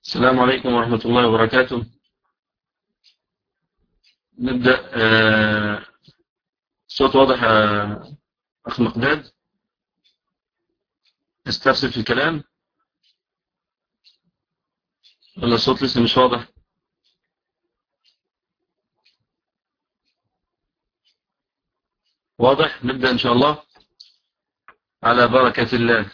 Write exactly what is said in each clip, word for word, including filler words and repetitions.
السلام عليكم ورحمة الله وبركاته. نبدأ. آه، الصوت واضح يا أخ مقداد؟ استرسل في الكلام ولا الصوت لسه مش واضح؟ واضح. نبدأ إن شاء الله على بركة الله.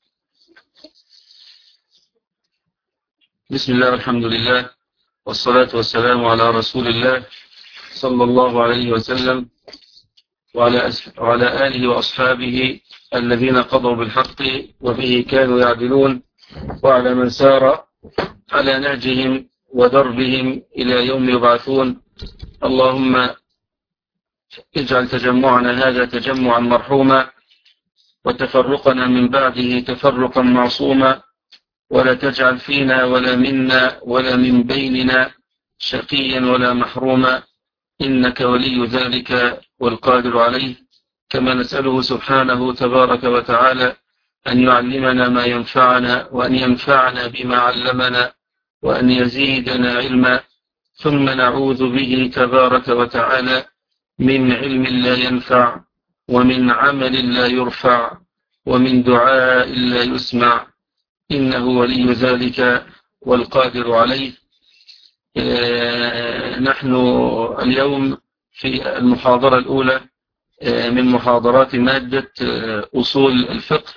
بسم الله والحمد لله والصلاة والسلام على رسول الله صلى الله عليه وسلم وعلى, وعلى آله وأصحابه الذين قضوا بالحق وبه كانوا يعدلون، وعلى من سار على نهجهم ودربهم إلى يوم يبعثون. اللهم اجعل تجمعنا هذا تجمعا مرحوما، وتفرقنا من بعده تفرقا معصوما، ولا تجعل فينا ولا منا ولا من بيننا شقيا ولا محروما، إنك ولي ذلك والقادر عليه. كما نسأله سبحانه تبارك وتعالى أن يعلمنا ما ينفعنا، وأن ينفعنا بما علمنا، وأن يزيدنا علما. ثم نعوذ به تبارك وتعالى من علم لا ينفع، ومن عمل لا يرفع، ومن دعاء لا يسمع، إنه ولي ذلك والقادر عليه. نحن اليوم في المحاضرة الأولى من محاضرات مادة أصول الفقه.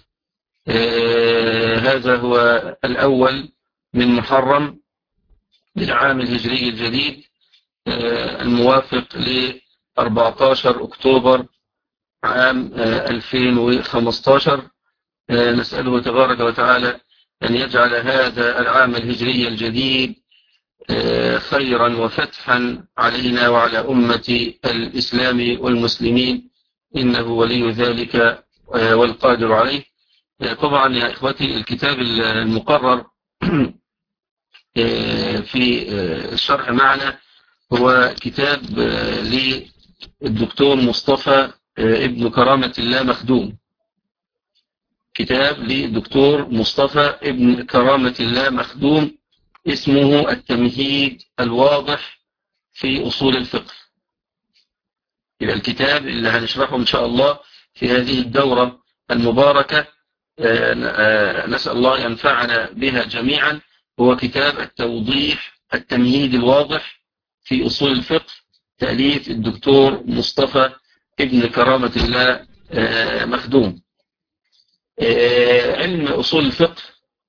هذا هو الأول من محرم للعام الهجري الجديد، الموافق ل أربعة عشر أكتوبر عام ألفين وخمسة عشر. نسأله تبارك وتعالى أن يجعل هذا العام الهجري الجديد خيرا وفتحا علينا وعلى أمة الإسلام والمسلمين، إنه ولي ذلك والقادر عليه. طبعا يا إخوتي، الكتاب المقرر في الشرح معنا هو كتاب للدكتور مصطفى ابن كرامة الله مخدوم. كتاب للدكتور مصطفى ابن كرامة الله مخدوم، اسمه التمهيد الواضح في أصول الفقه. إلى الكتاب اللي هنشرحه إن شاء الله في هذه الدورة المباركة، نسأل الله ينفعنا بها جميعا، هو كتاب التوضيح التمهيد الواضح في أصول الفقه، تأليف الدكتور مصطفى ابن كرامة الله مخدوم. علم أصول الفقه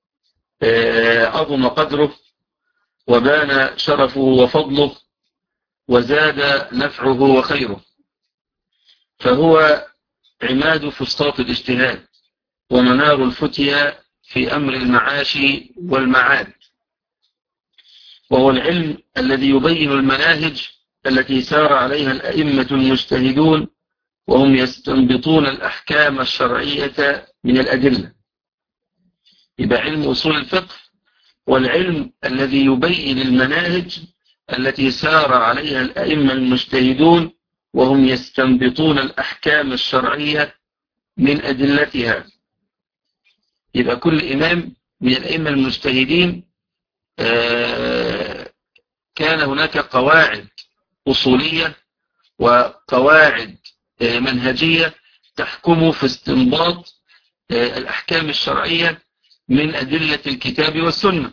عظم قدره وبان شرفه وفضله وزاد نفعه وخيره، فهو عماد فسطاط الاجتهاد ومنار الفتيا في أمر المعاش والمعاد، وهو العلم الذي يبين المناهج التي سار عليها الأئمة المجتهدون وهم يستنبطون الأحكام الشرعية من الأدلة. يبقى علم أصول الفقه والعلم الذي يبين المناهج التي سار عليها الأئمة المجتهدون وهم يستنبطون الأحكام الشرعية من أدلتها. يبقى كل إمام من الأئمة المجتهدين كان هناك قواعد أصولية وقواعد منهجية تحكم في استنباط الأحكام الشرعية من أدلة الكتاب والسنة.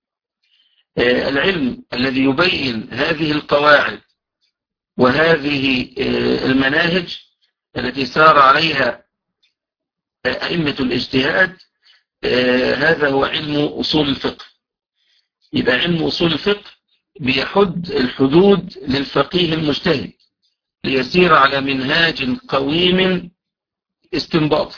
العلم الذي يبين هذه القواعد وهذه المناهج التي سار عليها أئمة الاجتهاد، هذا هو علم أصول الفقه. يبقى علم أصول الفقه بيحد الحدود للفقيه المجتهد ليسير على منهاج قويم استنباط.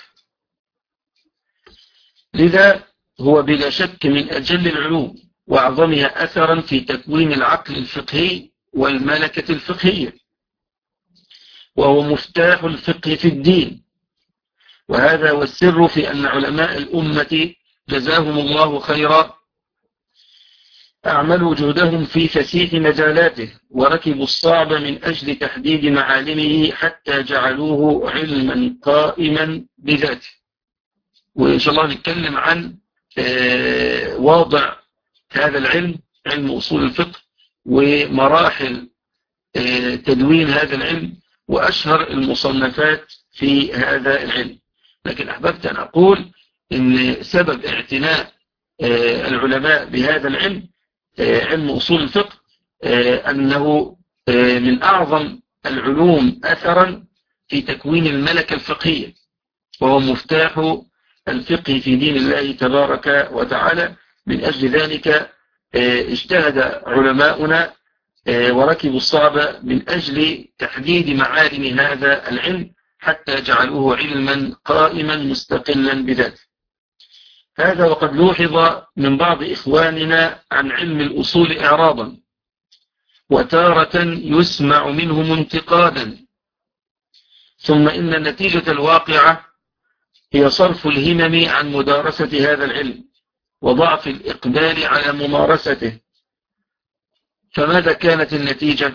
لذا هو بلا شك من أجل العلوم وأعظمها أثرا في تكوين العقل الفقهي والملكة الفقهية، وهو مفتاح الفقه في الدين. وهذا هو السر في أن علماء الأمة جزاهم الله خيرا أعملوا جهدهم في فسيح مجالاته وركبوا الصعب من أجل تحديد معالمه حتى جعلوه علما قائما بذاته. وإن شاء الله نتكلم عن واضع هذا العلم، علم أصول الفقه، ومراحل تدوين هذا العلم، وأشهر المصنفات في هذا العلم. لكن أحببت أن أقول إن سبب اعتناء العلماء بهذا العلم، علم أصول الفقه، أنه من أعظم العلوم أثرا في تكوين الملكة الفقهية، وهو مفتاح الفقه في دين الله تبارك وتعالى. من أجل ذلك اجتهد علماؤنا وركبوا الصعب من أجل تحديد معالم هذا العلم حتى جعلوه علما قائما مستقلا بذاته. هذا وقد لوحظ من بعض إخواننا عن علم الأصول إعراضا، وتارة يسمع منهم انتقادا، ثم إن النتيجة الواقعة هي صرف الهمم عن مدارسة هذا العلم وضعف الإقبال على ممارسته. فماذا كانت النتيجة؟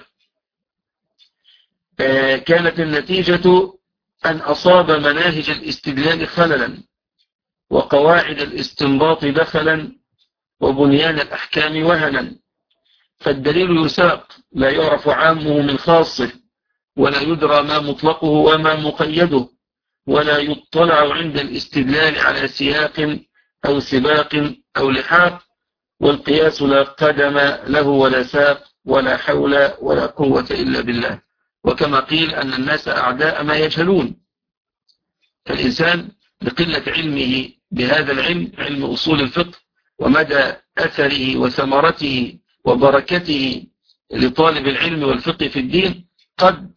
آه كانت النتيجة أن أصاب مناهج الاستدلال خللا، وقواعد الاستنباط دخلا، وبنيان الأحكام وهنا. فالدليل يساق لا يعرف عامه من خاصه، ولا يدرى ما مطلقه وما مقيده، ولا يطلع عند الاستدلال على سياق أو سباق أو لحاق، والقياس لا قدم له ولا ساق ولا حول ولا قوة إلا بالله. وكما قيل أن الناس أعداء ما يجهلون. فالإنسان لقلة علمه بهذا العلم، علم أصول الفقه، ومدى أثره وثمرته وبركته لطالب العلم والفقه في الدين، قد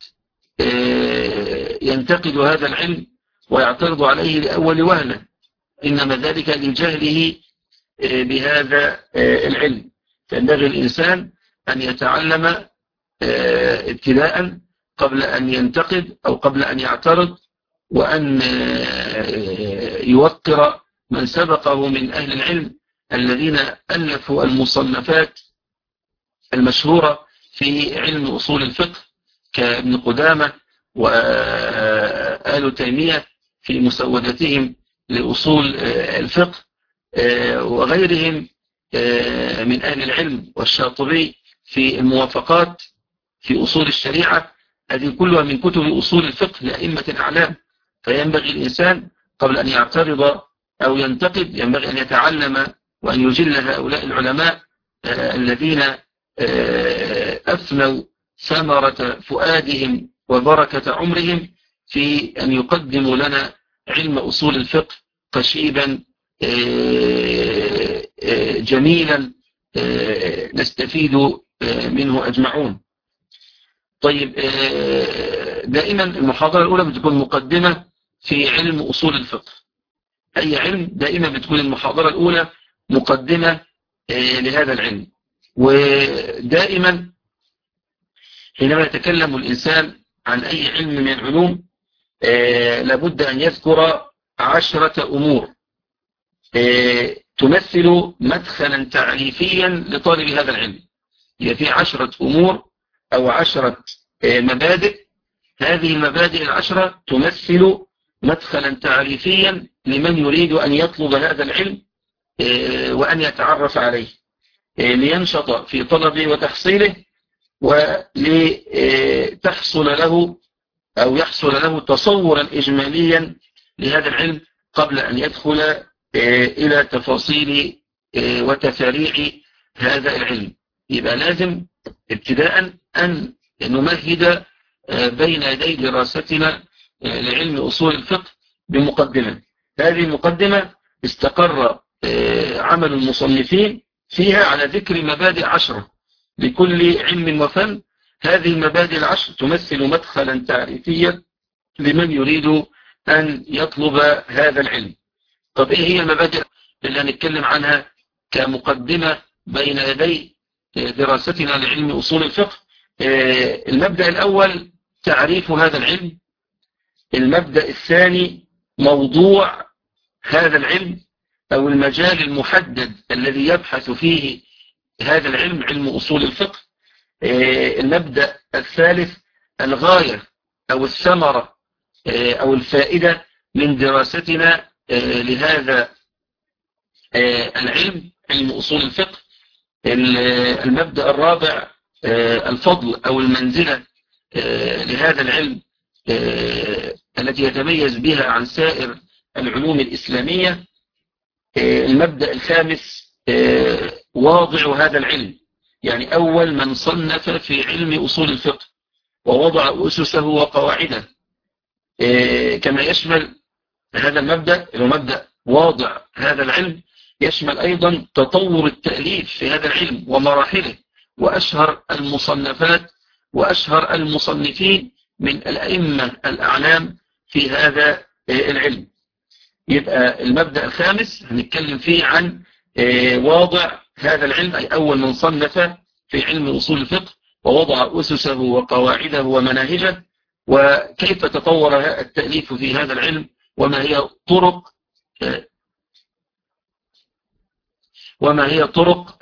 ينتقد هذا العلم ويعترض عليه لأول وهلة، إنما ذلك لجهله بهذا العلم. فينبغي الإنسان أن يتعلم ابتداء قبل أن ينتقد أو قبل أن يعترض، وأن يوقر من سبقه من أهل العلم الذين ألفوا المصنفات المشهورة في علم أصول الفقه، كابن قدامة وآل تيمية في مسودتهم لأصول الفقه، وغيرهم من أهل العلم، والشاطبي في الموافقات في أصول الشريعة. هذه كلها من كتب أصول الفقه لأئمة أعلام. فينبغي الإنسان قبل أن يعترض أو ينتقد ينبغي أن يتعلم وأن يجل هؤلاء العلماء الذين أفنوا ثمرة فؤادهم وبركة عمرهم في أن يقدموا لنا علم أصول الفقه قشيبا جميلا نستفيد منه أجمعون. طيب، دائما المحاضرة الأولى بتكون مقدمة في علم أصول الفقه. أي علم دائما بتكون المحاضرة الأولى مقدمة لهذا العلم. ودائما حينما يتكلم الإنسان عن أي علم من العلوم لابد أن يذكر عشرة أمور تمثل مدخلا تعريفيا لطالب هذا العلم. هي في عشرة أمور أو عشرة مبادئ. هذه المبادئ العشرة تمثل مدخلا تعريفيا لمن يريد أن يطلب هذا العلم وأن يتعرف عليه لينشط في طلبه وتحصيله، ولتحصل له أو يحصل له تصورا إجماليا لهذا العلم قبل أن يدخل إلى تفاصيل وتفاريع هذا العلم. يبقى لازم ابتداء أن نمهد بين يدي دراستنا لعلم أصول الفقه بمقدمة. هذه المقدمة استقر عمل المصنفين فيها على ذكر مبادئ عشرة لكل علم وفن. هذه المبادئ العشر تمثل مدخلا تعريفيا لمن يريد أن يطلب هذا العلم. طب إيه هي المبادئ اللي هنتكلم عنها كمقدمة بين يدي دراستنا لعلم أصول الفقه؟ المبدأ الأول تعريف هذا العلم. المبدأ الثاني موضوع هذا العلم أو المجال المحدد الذي يبحث فيه هذا العلم، علم أصول الفقه. المبدأ الثالث الغاية أو الثمرة أو الفائدة من دراستنا لهذا العلم، علم أصول الفقه. المبدأ الرابع الفضل أو المنزلة لهذا العلم التي يتميز بها عن سائر العلوم الإسلامية. المبدأ الخامس واضع هذا العلم، يعني أول من صنف في علم أصول الفقه ووضع أسسه وقواعده، كما يشمل هذا المبدأ اللي هو مبدأ واضع هذا العلم يشمل أيضا تطور التأليف في هذا العلم ومراحله، وأشهر المصنفات وأشهر المصنفين من الأئمة الأعلام في هذا العلم. يبقى المبدأ الخامس هنتكلم فيه عن واضع هذا العلم، أي أول من صنف في علم أصول الفقه ووضع أسسه وقواعده ومناهجه، وكيف تطور التأليف في هذا العلم، وما هي طرق وما هي طرق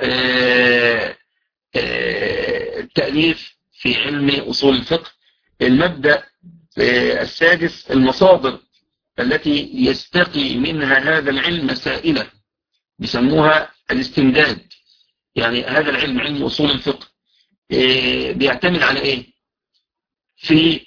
التأليف في علم أصول الفقه. المبدأ السادس المصادر التي يستقي منها هذا العلم مسائله، بيسموها الاستمداد. يعني هذا العلم علم أصول الفقه بيعتمد على ايه في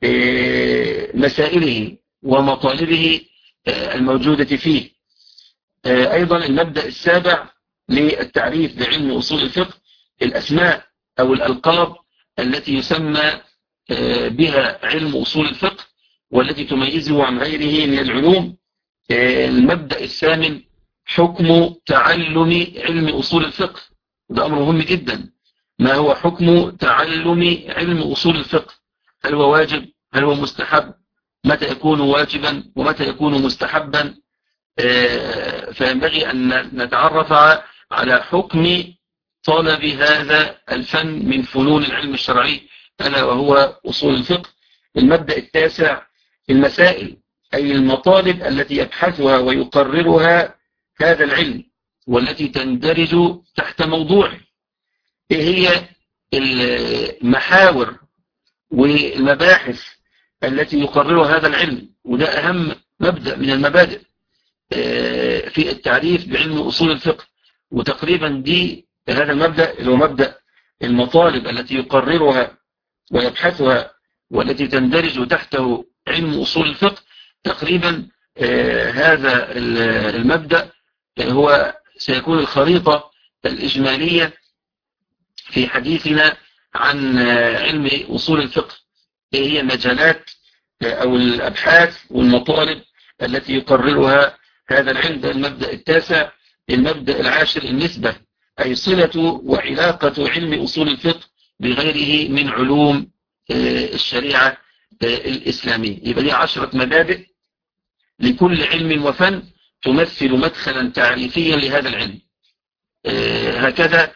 مسائله ومطالبه الموجودة فيه. أيضا المبدأ السابع للتعريف بعلم أصول الفقه الأسماء أو الألقاب التي يسمى بها علم أصول الفقه والتي تميزه عن غيره من العلوم. المبدأ الثامن حكم تعلم علم أصول الفقه، ده أمر مهم جدا. ما هو حكم تعلم علم أصول الفقه؟ هل هو واجب؟ هل هو مستحب؟ متى يكون واجبا ومتى يكون مستحبا؟ فينبغي أن نتعرف على حكم طلب هذا الفن من فنون العلم الشرعي ألا وهو أصول الفقه. المبدأ التاسع المسائل، أي المطالب التي يبحثها ويقررها هذا العلم والتي تندرج تحت موضوعه. إيه هي المحاور والمباحث التي يقررها هذا العلم؟ وده أهم مبدأ من المبادئ في التعريف بعلم أصول الفقه. وتقريبا دي هذا المبدأ اللي هو مبدأ المطالب التي يقررها ويبحثها والتي تندرج تحته علم أصول الفقه. تقريبا هذا المبدأ هو سيكون الخريطة الإجمالية في حديثنا عن علم أصول الفقه. هي مجالات أو الأبحاث والمطالب التي يقررها هذا العلم. ده المبدأ التاسع. المبدأ العاشر النسبة، أي صلة وعلاقة علم أصول الفقه بغيره من علوم الشريعة الإسلامية. يبقى دي عشرة مبادئ لكل علم وفن تمثل مدخلا تعريفيا لهذا العلم. هكذا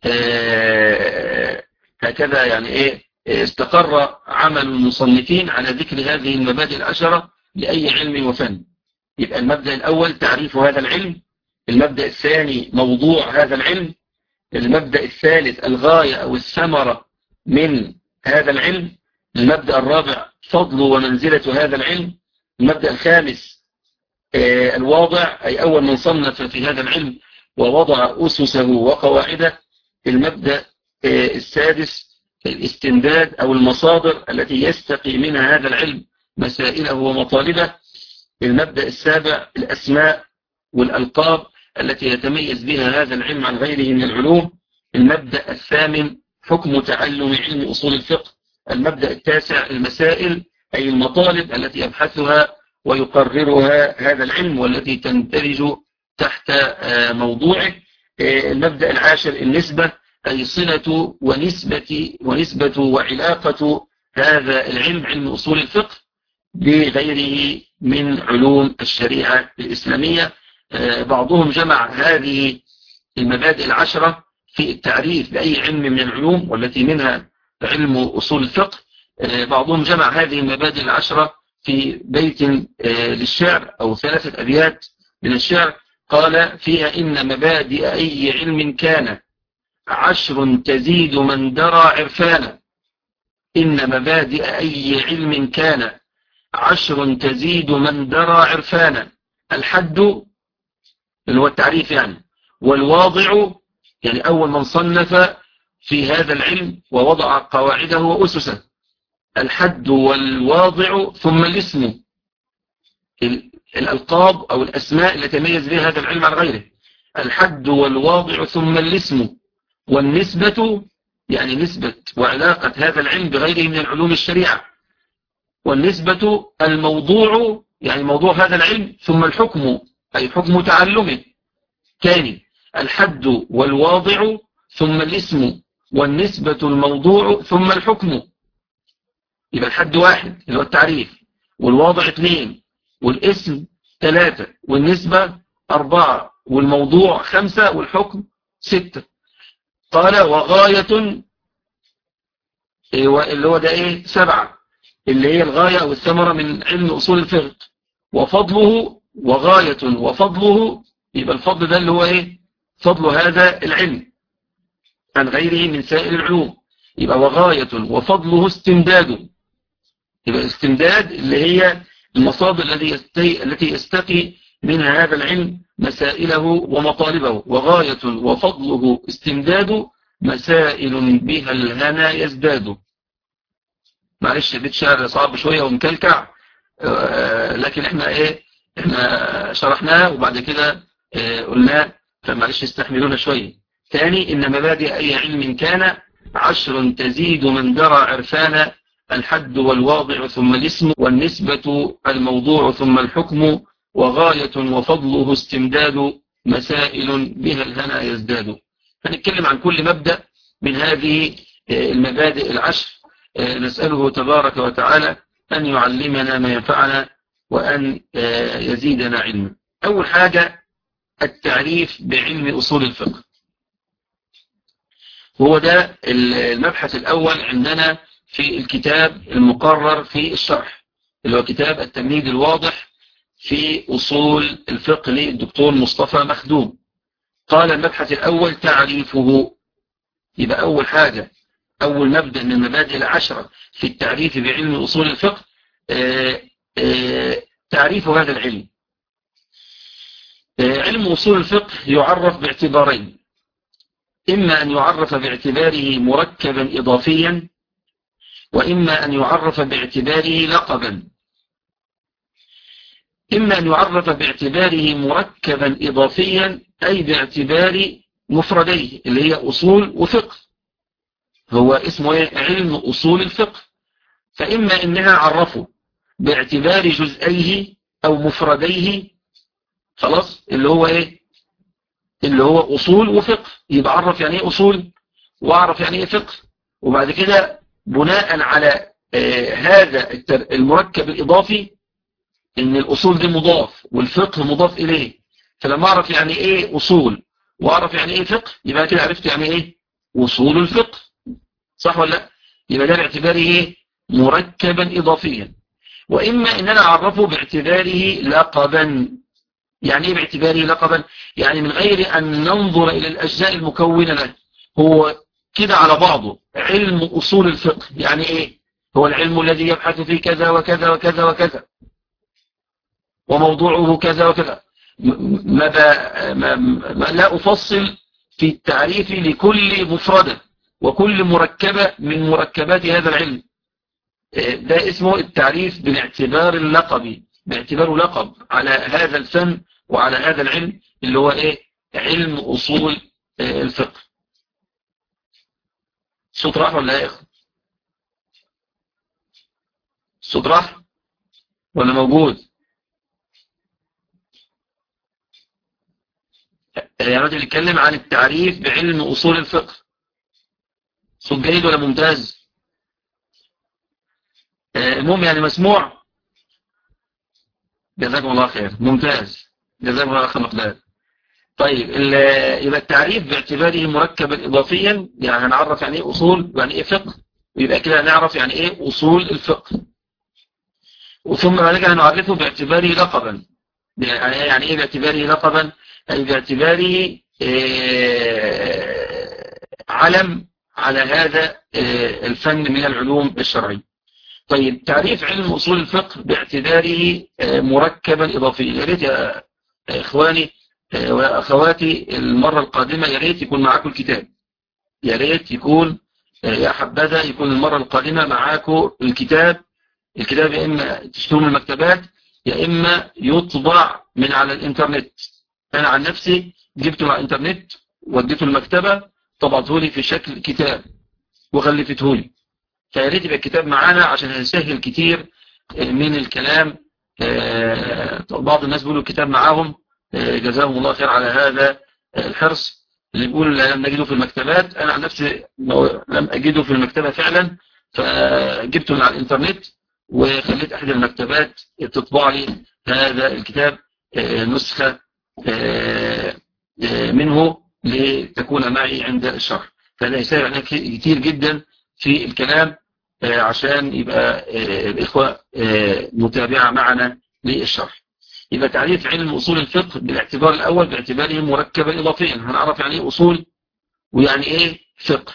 هكذا يعني ايه استقر عمل المصنفين على ذكر هذه المبادئ العشرة لأي علم وفن. يبقى المبدأ الأول تعريف هذا العلم، المبدأ الثاني موضوع هذا العلم، المبدأ الثالث الغاية أو الثمرة من هذا العلم، المبدأ الرابع فضل ومنزلة هذا العلم، المبدأ الخامس الواضع أي أول من صنف في هذا العلم ووضع أسسه وقواعده، المبدأ السادس الاستمداد أو المصادر التي يستقي منها هذا العلم مسائله ومطالبه، المبدأ السابع الأسماء والألقاب التي يتميز بها هذا العلم عن غيره من العلوم، المبدأ الثامن حكم تعلم علم أصول الفقه، المبدأ التاسع المسائل أي المطالب التي يبحثها ويقررها هذا العلم والتي تندرج تحت موضوعه، المبدأ العاشر النسبة أي صلة ونسبة ونسبة وعلاقة هذا العلم علم أصول الفقه بغيره من علوم الشريعة الإسلامية. بعضهم جمع هذه المبادئ العشرة في التعريف بأي علم من العلوم والتي منها علم أصول الفقه. بعضهم جمع هذه المبادئ العشرة في بيت للشعر أو ثلاثة أبيات من الشعر، قال فيها إن مبادئ أي علم كان عشر تزيد من درى عرفانا. إن مبادئ أي علم كان عشر تزيد من درى عرفانا. الحد اللي هو التعريف يعني، والواضع يعني أول من صنف في هذا العلم ووضع قواعده وأسسه. الحد والواضع ثم الاسم، الألقاب أو الأسماء التي يتميز بها هذا العلم عن غيره. الحد والواضع ثم الاسم، والنسبة يعني نسبة وعلاقة هذا العلم بغيره من العلوم الشريعة. والنسبة الموضوع يعني موضوع هذا العلم، ثم الحكم أي حكم تعلمه. ثاني الحد والواضع ثم الاسم، والنسبة الموضوع ثم الحكم. يبقى الحد واحد اللي هو التعريف، والواضع اثنين، والاسم ثلاثة، والنسبة أربعة، والموضوع خمسة، والحكم ستة. قال وغاية اللي هو ده ايه سبعة، اللي هي الغاية أو الثمرة من علم أصول الفقه. وفضله وغاية وفضله، يبقى الفضل ده اللي هو ايه فضل هذا العلم عن غيره من سائر العلوم. يبقى وغاية وفضله استمداد، يبقى استمداد اللي هي المصادر التي التي يستقي منها هذا العلم مسائله ومطالبه. وغاية وفضله استمداد مسائل بها الهنا يزداد. معلش بيت شعر صعب شوية ومكلكع، لكن احنا ايه احنا شرحناه وبعد كده اه قلناه، فمعلش استحملونا شوية. ثاني إن مبادئ أي علم كان عشر تزيد من درى عرفانا. الحد والواضع ثم الاسم، والنسبة الموضوع ثم الحكم. وغاية وفضله استمداد مسائل بها الهنا يزداد. هنتكلم عن كل مبدأ من هذه المبادئ العشر. نسأله تبارك وتعالى أن يعلمنا ما ينفعنا وأن يزيدنا علما. أول حاجة التعريف بعلم أصول الفقه، هو ده المبحث الأول عندنا في الكتاب المقرر في الشرح، اللي هو كتاب التمهيد الواضح في أصول الفقه للدكتور مصطفى مخدوم. قال المبحث الأول تعريفه. يبقى أول حاجة أول مبدأ من المبادئ العشرة في التعريف بعلم أصول الفقه آآ آآ تعريف هذا العلم. علم أصول الفقه يعرف باعتبارين: إما أن يعرف باعتباره مركبا إضافيا، وإما أن يعرف باعتباره لقبا. إما أن يعرف باعتباره مركبا إضافيا أي باعتبار مفرديه اللي هي أصول وفقه، هو اسمه علم أصول الفقه. فإما إنها عرفه باعتبار جزئيه أو مفرديه، خلاص اللي هو إيه اللي هو أصول وفقه. يبقى عرف يعني إيه أصول وأعرف يعني إيه فقه، وبعد كده بناء على آه هذا المركب الإضافي إن الأصول دي مضاف والفقه مضاف إليه. فلما أعرف يعني إيه أصول وأعرف يعني إيه فقه، يبقى كده عرفت يعني إيه أصول الفقه، صح ولا لا؟ يبقى ده باعتباره إيه مركبا إضافيا. وإما إن أنا أعرفه باعتباره لقبا. يعني إيه باعتباره لقبا؟ يعني من غير أن ننظر إلى الأجزاء المكونة له، هو كده على بعضه علم أصول الفقه. يعني إيه؟ هو العلم الذي يبحث في كذا وكذا وكذا وكذا وموضوعه كذا وكذا. ما, ما, ما لا أفصل في التعريف لكل مفردة وكل مركبة من مركبات هذا العلم. ده اسمه التعريف بالاعتبار اللقبي، باعتباره لقب على هذا الفن وعلى هذا العلم اللي هو ايه علم أصول الفقه. الصوت راح ولا ايه يا اخوان؟ الصوت راح ولا موجود؟ يا راجل يتكلم عن التعريف بعلم أصول الفقه. صوت جيد ولا ممتاز؟ المهم يعني مسموع. جزاكم الله خير، ممتاز، جزاكم الله خير مقدار. طيب يبقى التعريف باعتباره مركبا إضافيا، يعني هنعرف يعني ايه أصول ويعني ايه فقه، ويبقى كده هنعرف يعني ايه أصول الفقه. وثم بعد كده هنعرفه باعتباره لقبا. يعني ايه باعتباره لقبا؟ أي باعتباره علم على هذا الفن من العلوم الشرعية. طيب تعريف علم أصول الفقه باعتباره مركبا إضافيا. يا ريت يا إخواني وأخواتي المرة القادمة يا ريت يكون معاكم الكتاب، يا ريت يكون يا حبذا يكون المرة القادمة معاكم الكتاب. الكتاب يا إما تشترون من المكتبات يا إما يطبع من على الإنترنت. أنا عن نفسي جبته على الإنترنت وديته المكتبة، طبعته لي في شكل كتاب وغلفته لي، فيا ريت يبقى الكتاب معانا عشان هيسهل كتير من الكلام. بعض الناس بيقولوا الكتاب معاهم، جزاهم الله خير على هذا الحرص. اللي بيقول لم نجده في المكتبات، أنا عن نفسي لم أجده في المكتبة فعلا، فجبته من على الإنترنت وخليت أحد المكتبات تطبع لي هذا الكتاب نسخة منه لتكون معي عند الشرح. فهذا يساعد علينا كتير جدا في الكلام عشان يبقى الإخوة متابعة معنا للشرح. يبقى تعريف علم أصول الفقه بالاعتبار الأول باعتباره مركبا إضافيا. هنعرف يعني إيه أصول ويعني إيه فقه.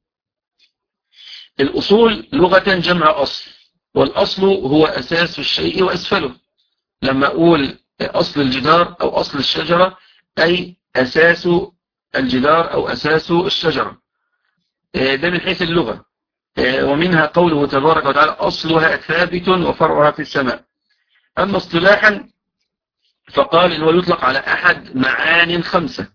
الأصول لغة جمع أصل، والأصل هو أساس الشيء وأسفله. لما أقول أصل الجدار أو أصل الشجرة أي أساس الجدار أو أساس الشجرة، ده من حيث اللغة. ومنها قوله تبارك وتعالى أصلها ثابت وفرعها في السماء. أما اصطلاحا فقال إنه يطلق على أحد معان خمسة.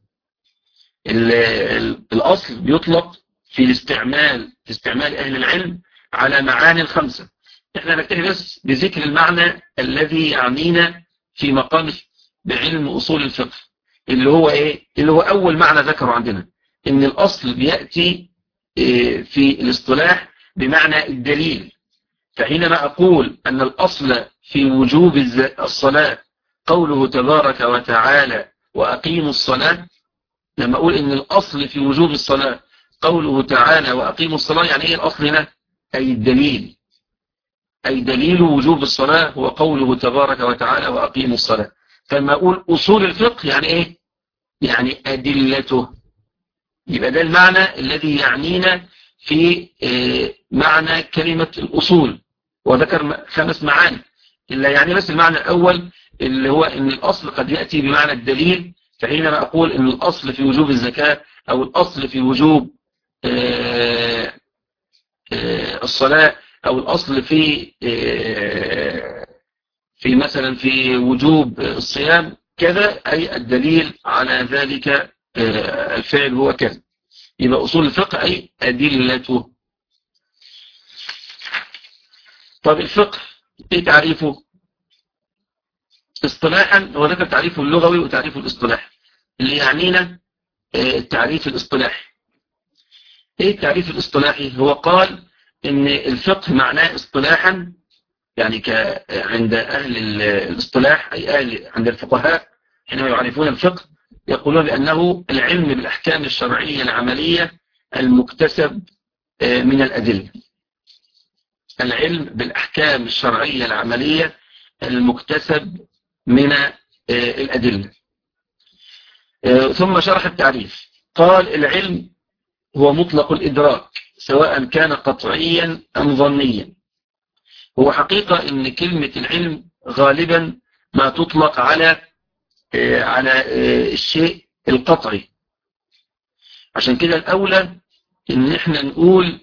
الأصل بيطلق في الاستعمال في استعمال أهل العلم على معان خمسة. احنا نكتفي بس بذكر المعنى الذي يعنينا في مقام بعلم أصول الفقه، اللي هو إيه؟ اللي هو أول معنى ذكره عندنا، إن الأصل بيأتي في الاصطلاح بمعنى الدليل. فحينما أقول أن الأصل في وجوب الصلاة قوله تبارك وتعالى وأقيموا الصلاة، لما أقول إن الأصل في وجوب الصلاة قوله تعالى وأقيموا الصلاة، يعني إيه الأصل هنا؟ أي الدليل، أي دليل وجوب الصلاة هو قوله تبارك وتعالى وأقيموا الصلاة. فلما أقول أصول الفقه يعني إيه؟ يعني أدلته. يبقى ده المعنى الذي يعنينا في معنى كلمة الأصول، وذكر خمس معاني. إلا يعني بس المعنى الأول اللي هو إن الأصل قد يأتي بمعنى الدليل. فحينما أقول إن الأصل في وجوب الزكاة أو الأصل في وجوب الصلاة أو الأصل في في مثلا في وجوب الصيام كذا، أي الدليل على ذلك الفعل هو كذا. يبقى أصول الفقه أي أدلته. طب الفقه إيه تعريفه؟ اصطلاحا هو ذكر تعريفه اللغوي وتعريفه الاصطلاحي. اللي يعنينا التعريف الاصطلاحي. ايه التعريف الاصطلاحي؟ هو قال ان الفقه معناه اصطلاحا، يعني عند اهل الاصطلاح اي اهل عند الفقهاء حينما يعرفون الفقه يقولون بانه العلم بالاحكام الشرعية العملية المكتسب من الادلة. العلم بالاحكام الشرعية العملية المكتسب من الادلة. ثم شرح التعريف قال العلم هو مطلق الإدراك سواء كان قطعيا أم ظنيا. هو حقيقة ان كلمة العلم غالبا ما تطلق على على الشيء القطعي. عشان كده الأولى ان احنا نقول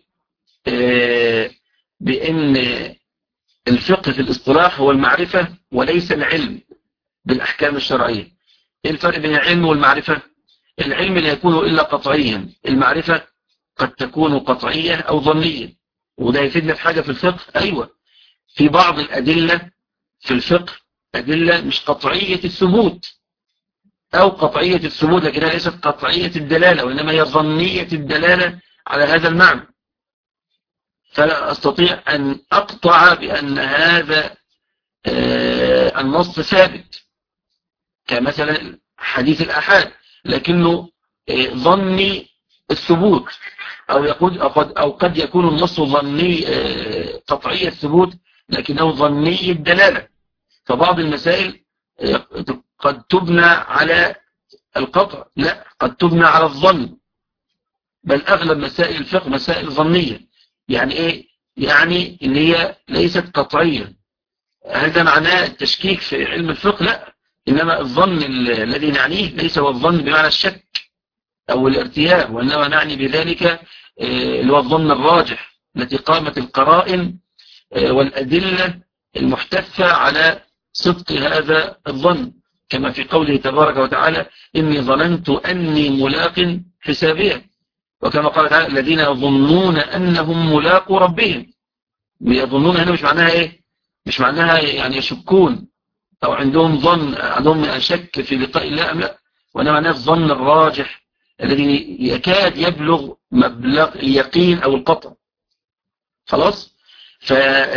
بأن الفقه في الاصطلاح هو المعرفة وليس العلم بالأحكام الشرعية. ايه الفرق بين العلم والمعرفة؟ العلم لا يكون إلا قطعيا، المعرفة قد تكون قطعية أو ظنية. وده يفيدنا في حاجة في الفقه. أيوة، في بعض الأدلة في الفقه أدلة مش قطعية الثبوت أو قطعية الثبوت لكنها ليست قطعية الدلالة، وإنما هي ظنية الدلالة على هذا المعنى. فلا أستطيع أن أقطع بأن هذا النص ثابت كمثلا حديث الآحاد، لكنه ظني الثبوت، أو يقول أو قد يكون النص ظني قطعي الثبوت لكنه ظني الدلالة. فبعض المسائل قد تبنى على القطع، لا قد تبنى على الظن، بل أغلب مسائل الفقه مسائل ظنية. يعني إيه؟ يعني إن هي ليست قطعية. هذا معناه التشكيك في علم الفقه؟ لا، إنما الظن الذي نعنيه ليس هو الظن بمعنى الشك أو الارتياب، وإنما نعني بذلك اللي هو الظن الراجح التي قامت القرائن والأدلة المحتفة على صدق هذا الظن، كما في قوله تبارك وتعالى إني ظننت أني ملاق حسابيا، وكما قال تعالى الذين يظنون أنهم ملاقوا ربهم. يظنون هنا مش معناها إيه؟ مش معناها يعني يشكون أو عندهم ظن، عندهم شك في لقاء الله أم لا، وإنما معناها الظن الراجح الذي يكاد يبلغ مبلغ اليقين أو القطع. خلاص؟ ف...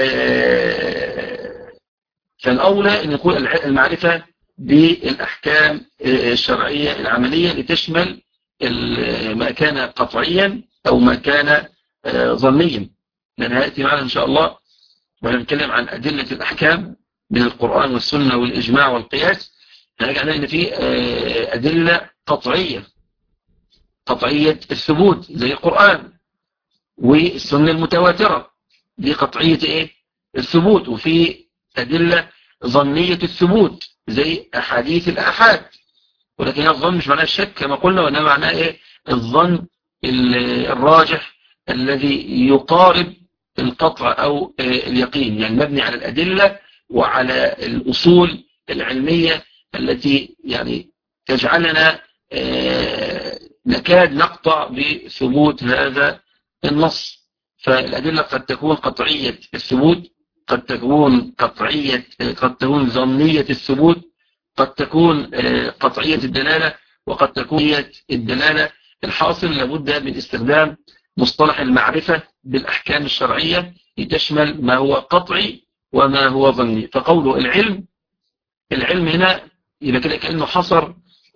فالأولى أن يكون المعرفة بالأحكام الشرعية العملية لتشمل ما كان قطعيا أو ما كان ظنيا، لأن هيأتي معنا إن شاء الله ونتكلم عن أدلة الأحكام من القرآن والسنة والإجماع والقياس. هنرجع أن في أدلة قطعية قطعية الثبوت زي القرآن والسنة المتواترة، دي قطعية إيه؟ الثبوت. وفي أدلة ظنية الثبوت زي أحاديث الآحاد، ولكن الظن مش معناه الشك كما قلنا، وإنما معناه إيه؟ الظن الراجح الذي يقارب القطع أو اليقين، يعني مبني على الأدلة وعلى الأصول العلمية التي يعني تجعلنا نكاد نقطع بثبوت هذا النص. فالأدلة قد تكون قطعية الثبوت، قد تكون قطعية قد تكون ظنية الثبوت، قد تكون قطعية الدلالة، وقد تكون قطعية الدلالة. الحاصل لابد من استخدام مصطلح المعرفة بالأحكام الشرعية لتشمل ما هو قطعي وما هو ظني. فقوله العلم، العلم هنا يبقى كده كأنه حصر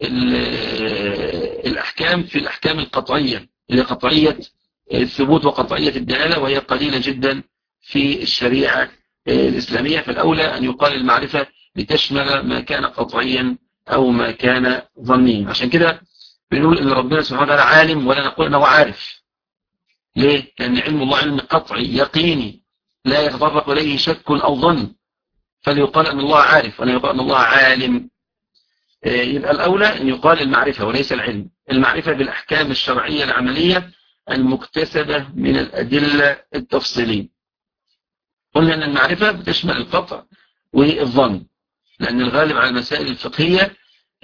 الأحكام في الأحكام القطعية اللي قطعية الثبوت وقطعية الدلالة، وهي قليلة جدا في الشريعة الإسلامية. فالأولى أن يقال المعرفة لتشمل ما كان قطعيا أو ما كان ظنيا. عشان كده بنقول إن ربنا سبحانه وتعالى عالم ولا نقول أنه عارف. ليه؟ لأن علم الله علم قطعي يقيني لا يتطرق إليه شك أو ظن، فليقال أن الله عارف ولا يقال أن الله عالم. يبقى الأولى أن يقال المعرفة وليس العلم. المعرفة بالأحكام الشرعية العملية المكتسبة من الأدلة التفصيلية. قلنا أن المعرفة بتشمل القطع والظن، لأن الغالب على المسائل الفقهية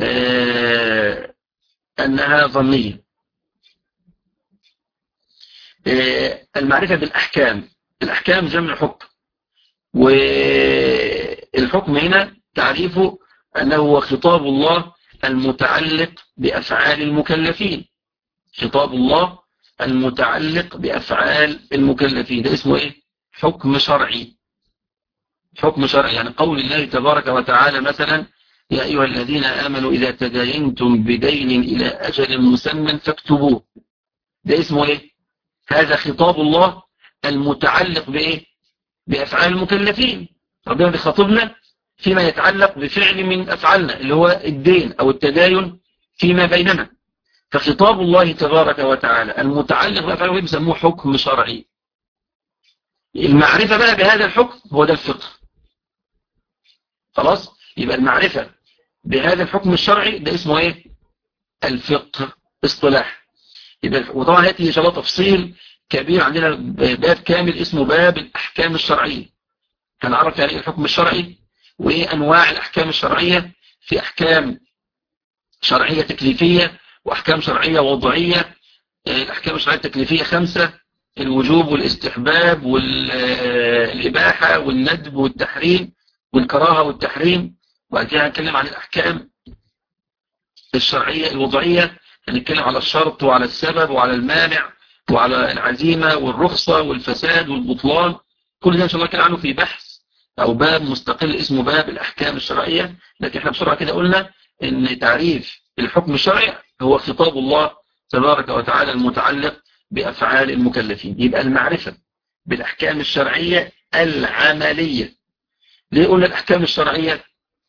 أنها ظنية. المعرفة بالأحكام، الأحكام جمع حكم، والحكم هنا تعريفه أنه هو خطاب الله المتعلق بأفعال المكلفين. خطاب الله المتعلق بأفعال المكلفين ده اسمه إيه؟ حكم شرعي. حكم شرعي يعني قول الله تبارك وتعالى مثلا يا أيها الذين آمنوا إذا تداينتم بدين إلى أجل مسمى فاكتبوه، ده اسمه إيه؟ هذا خطاب الله المتعلق بإيه؟ بأفعال المكلفين. ربنا بيخاطبنا فيما يتعلق بفعل من أفعالنا اللي هو الدين أو التداين فيما بيننا. فخطاب الله تبارك وتعالى المتعلق بأفعاله بيسموه حكم شرعي. المعرفة بقى بهذا الحكم هو ده الفقه. خلاص؟ يبقى المعرفة بهذا الحكم الشرعي ده اسمه ايه؟ الفقه اصطلاح. يبقى وطبعا هيأتي إن شاء الله تفصيل كبير، عندنا باب كامل اسمه باب الأحكام الشرعية. هنعرف يعني ايه الحكم الشرعي وايه أنواع الأحكام الشرعية. في أحكام شرعية تكليفية وأحكام شرعية وضعية. الأحكام الشرعية التكليفية خمسة: الوجوب والاستحباب والإباحة والندب والتحريم والكراهة والتحريم. وبعد كده هنتكلم عن الأحكام الشرعية الوضعية، هنتكلم على الشرط وعلى السبب وعلى المانع وعلى العزيمة والرخصة والفساد والبطلان. كل ده إن شاء الله كان عنه في بحث أو باب مستقل اسمه باب الأحكام الشرعية. لكن احنا بسرعة كده قلنا إن تعريف الحكم الشرعي هو خطاب الله تبارك وتعالى المتعلق بأفعال المكلفين. يبقى المعرفة بالأحكام الشرعية العملية. ليه قلنا الأحكام الشرعية؟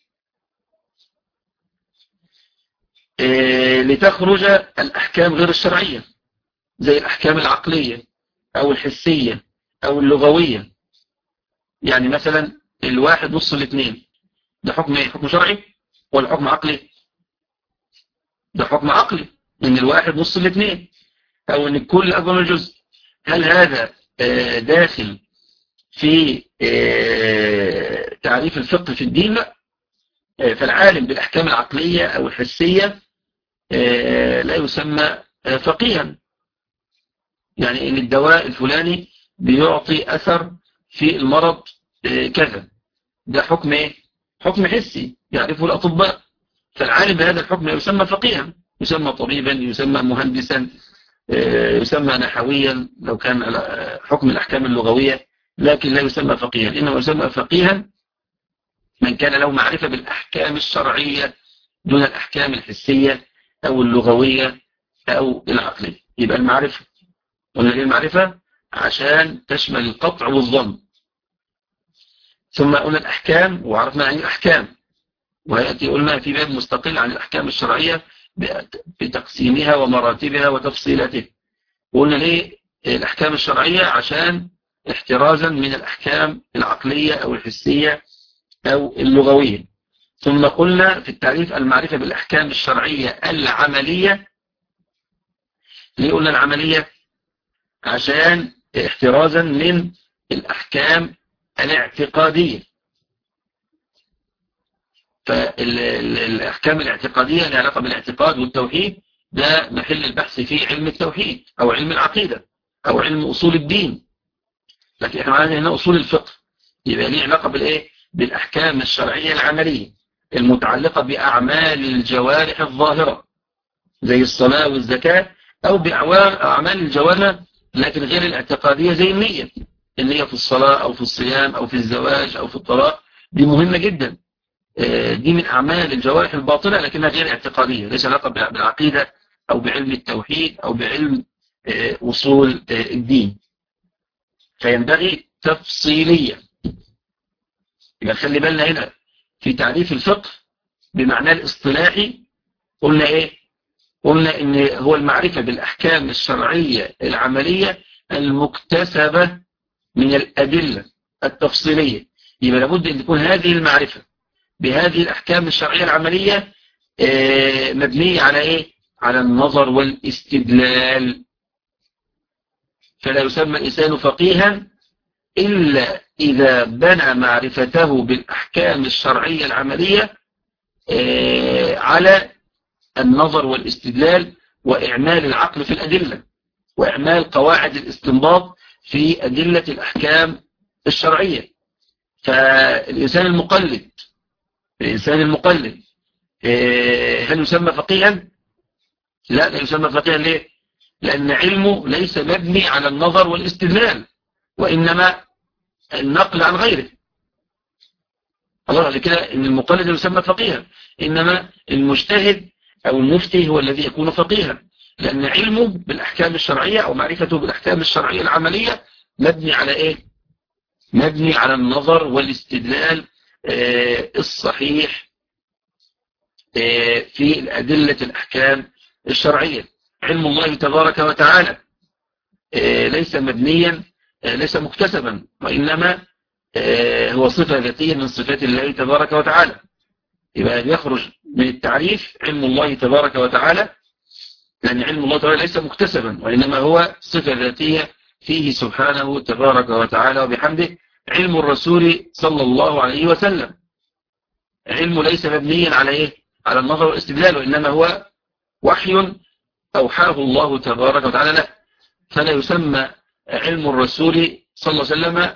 إيه لتخرج الأحكام غير الشرعية زي الأحكام العقلية أو الحسية أو اللغوية. يعني مثلا الواحد نص الاثنين ده حكم ايه؟ حكم شرعي؟ ولا حكم عقلي؟ ده حكم عقلي، ان الواحد نص الاثنين، او ان الكل اكبر من الجزء. هل هذا داخل في تعريف الفقه في الدين؟ لا. فالعالم بالأحكام العقلية أو الحسية لا يسمى فقيها. يعني إن الدواء الفلاني بيعطي أثر في المرض كذا، ده حكم إيه؟ حكم حسي يعرفه الأطباء. فالعالم بهذا الحكم لا يسمى فقيها، يسمى طبيبا، يسمى مهندسا، يسمى نحويا لو كان حكم الأحكام اللغوية، لكن لا يسمى فقيها. إنما يسمى فقيها من كان له معرفة بالأحكام الشرعية دون الأحكام الحسية أو اللغوية أو العقلية. يبقى المعرفة، قلنا ليه المعرفة؟ عشان تشمل القطع والظن. ثم قلنا الأحكام، وعرفنا عن الأحكام، ويأتي قلنا في باب مستقل عن الأحكام الشرعية بتقسيمها ومراتبها وتفصيلاتها. وقلنا ليه الأحكام الشرعية؟ عشان احترازا من الأحكام العقلية أو الحسية أو اللغوية. ثم قلنا في التعريف المعرفة بالأحكام الشرعية العملية. ليه قلنا العملية؟ عشان احترازا من الأحكام الاعتقادية. فالأحكام الاعتقادية اللي علاقة بالاعتقاد والتوحيد ده محل البحث في علم التوحيد أو علم العقيدة أو علم أصول الدين. لكن احنا معنا هنا أصول الفقه، يبقى ليه علاقة بالإيه؟ بالأحكام الشرعية العملية المتعلقة بأعمال الجوارح الظاهرة زي الصلاة والزكاة، أو بأعمال الجوارح لكن غير الاعتقادية زي النية. النية في الصلاة أو في الصيام أو في الزواج أو في الطلاق دي مهمة جدا، دي من أعمال الجوارح الباطنة لكنها غير اعتقادية، ليس علاقة بالعقيدة أو بعلم التوحيد أو بعلم أصول الدين. فينبغي تفصيلية. يبقى خلي بالنا هنا في تعريف الفقه بمعنى الاصطلاحي قلنا ايه؟ قلنا ان هو المعرفة بالاحكام الشرعية العملية المكتسبة من الادلة التفصيلية. يبقى لابد ان تكون هذه المعرفة بهذه الاحكام الشرعية العملية مبنية على ايه؟ على النظر والاستدلال. فلا يسمى الانسان فقيها إلا إذا بنى معرفته بالأحكام الشرعية العملية على النظر والاستدلال وإعمال العقل في الأدلة وإعمال قواعد الاستنباط في أدلة الأحكام الشرعية. فالإنسان المقلد الإنسان المقلد هل يسمى فقيها؟ لا، لا يسمى فقيها. ليه؟ لأن علمه ليس مبني على النظر والاستدلال، وإنما النقل عن غيره. الله على كده إن المقلد يسمى فقيها، إنما المجتهد أو المفتي هو الذي يكون فقيها، لأن علمه بالأحكام الشرعية أو معرفته بالأحكام الشرعية العملية مبني على إيه؟ مبني على النظر والاستدلال آه الصحيح آه في الأدلة الأحكام الشرعية. علم الله تبارك وتعالى آه ليس مبنيا ليس مكتسبا، وإنما هو صفة ذاتية من صفات الله تبارك وتعالى. يبقى يخرج من التعريف علم الله تبارك وتعالى، لأن علم الله تعالى ليس مكتسبا وإنما هو صفة ذاتية فيه سبحانه تبارك وتعالى وبحمده. علم الرسول صلى الله عليه وسلم علمه ليس مبنيا على إيه؟ على النظر والاستدلال، وإنما هو وحي أوحاه الله تبارك وتعالى له. فلا يسمى علم الرسول صلى الله عليه وسلم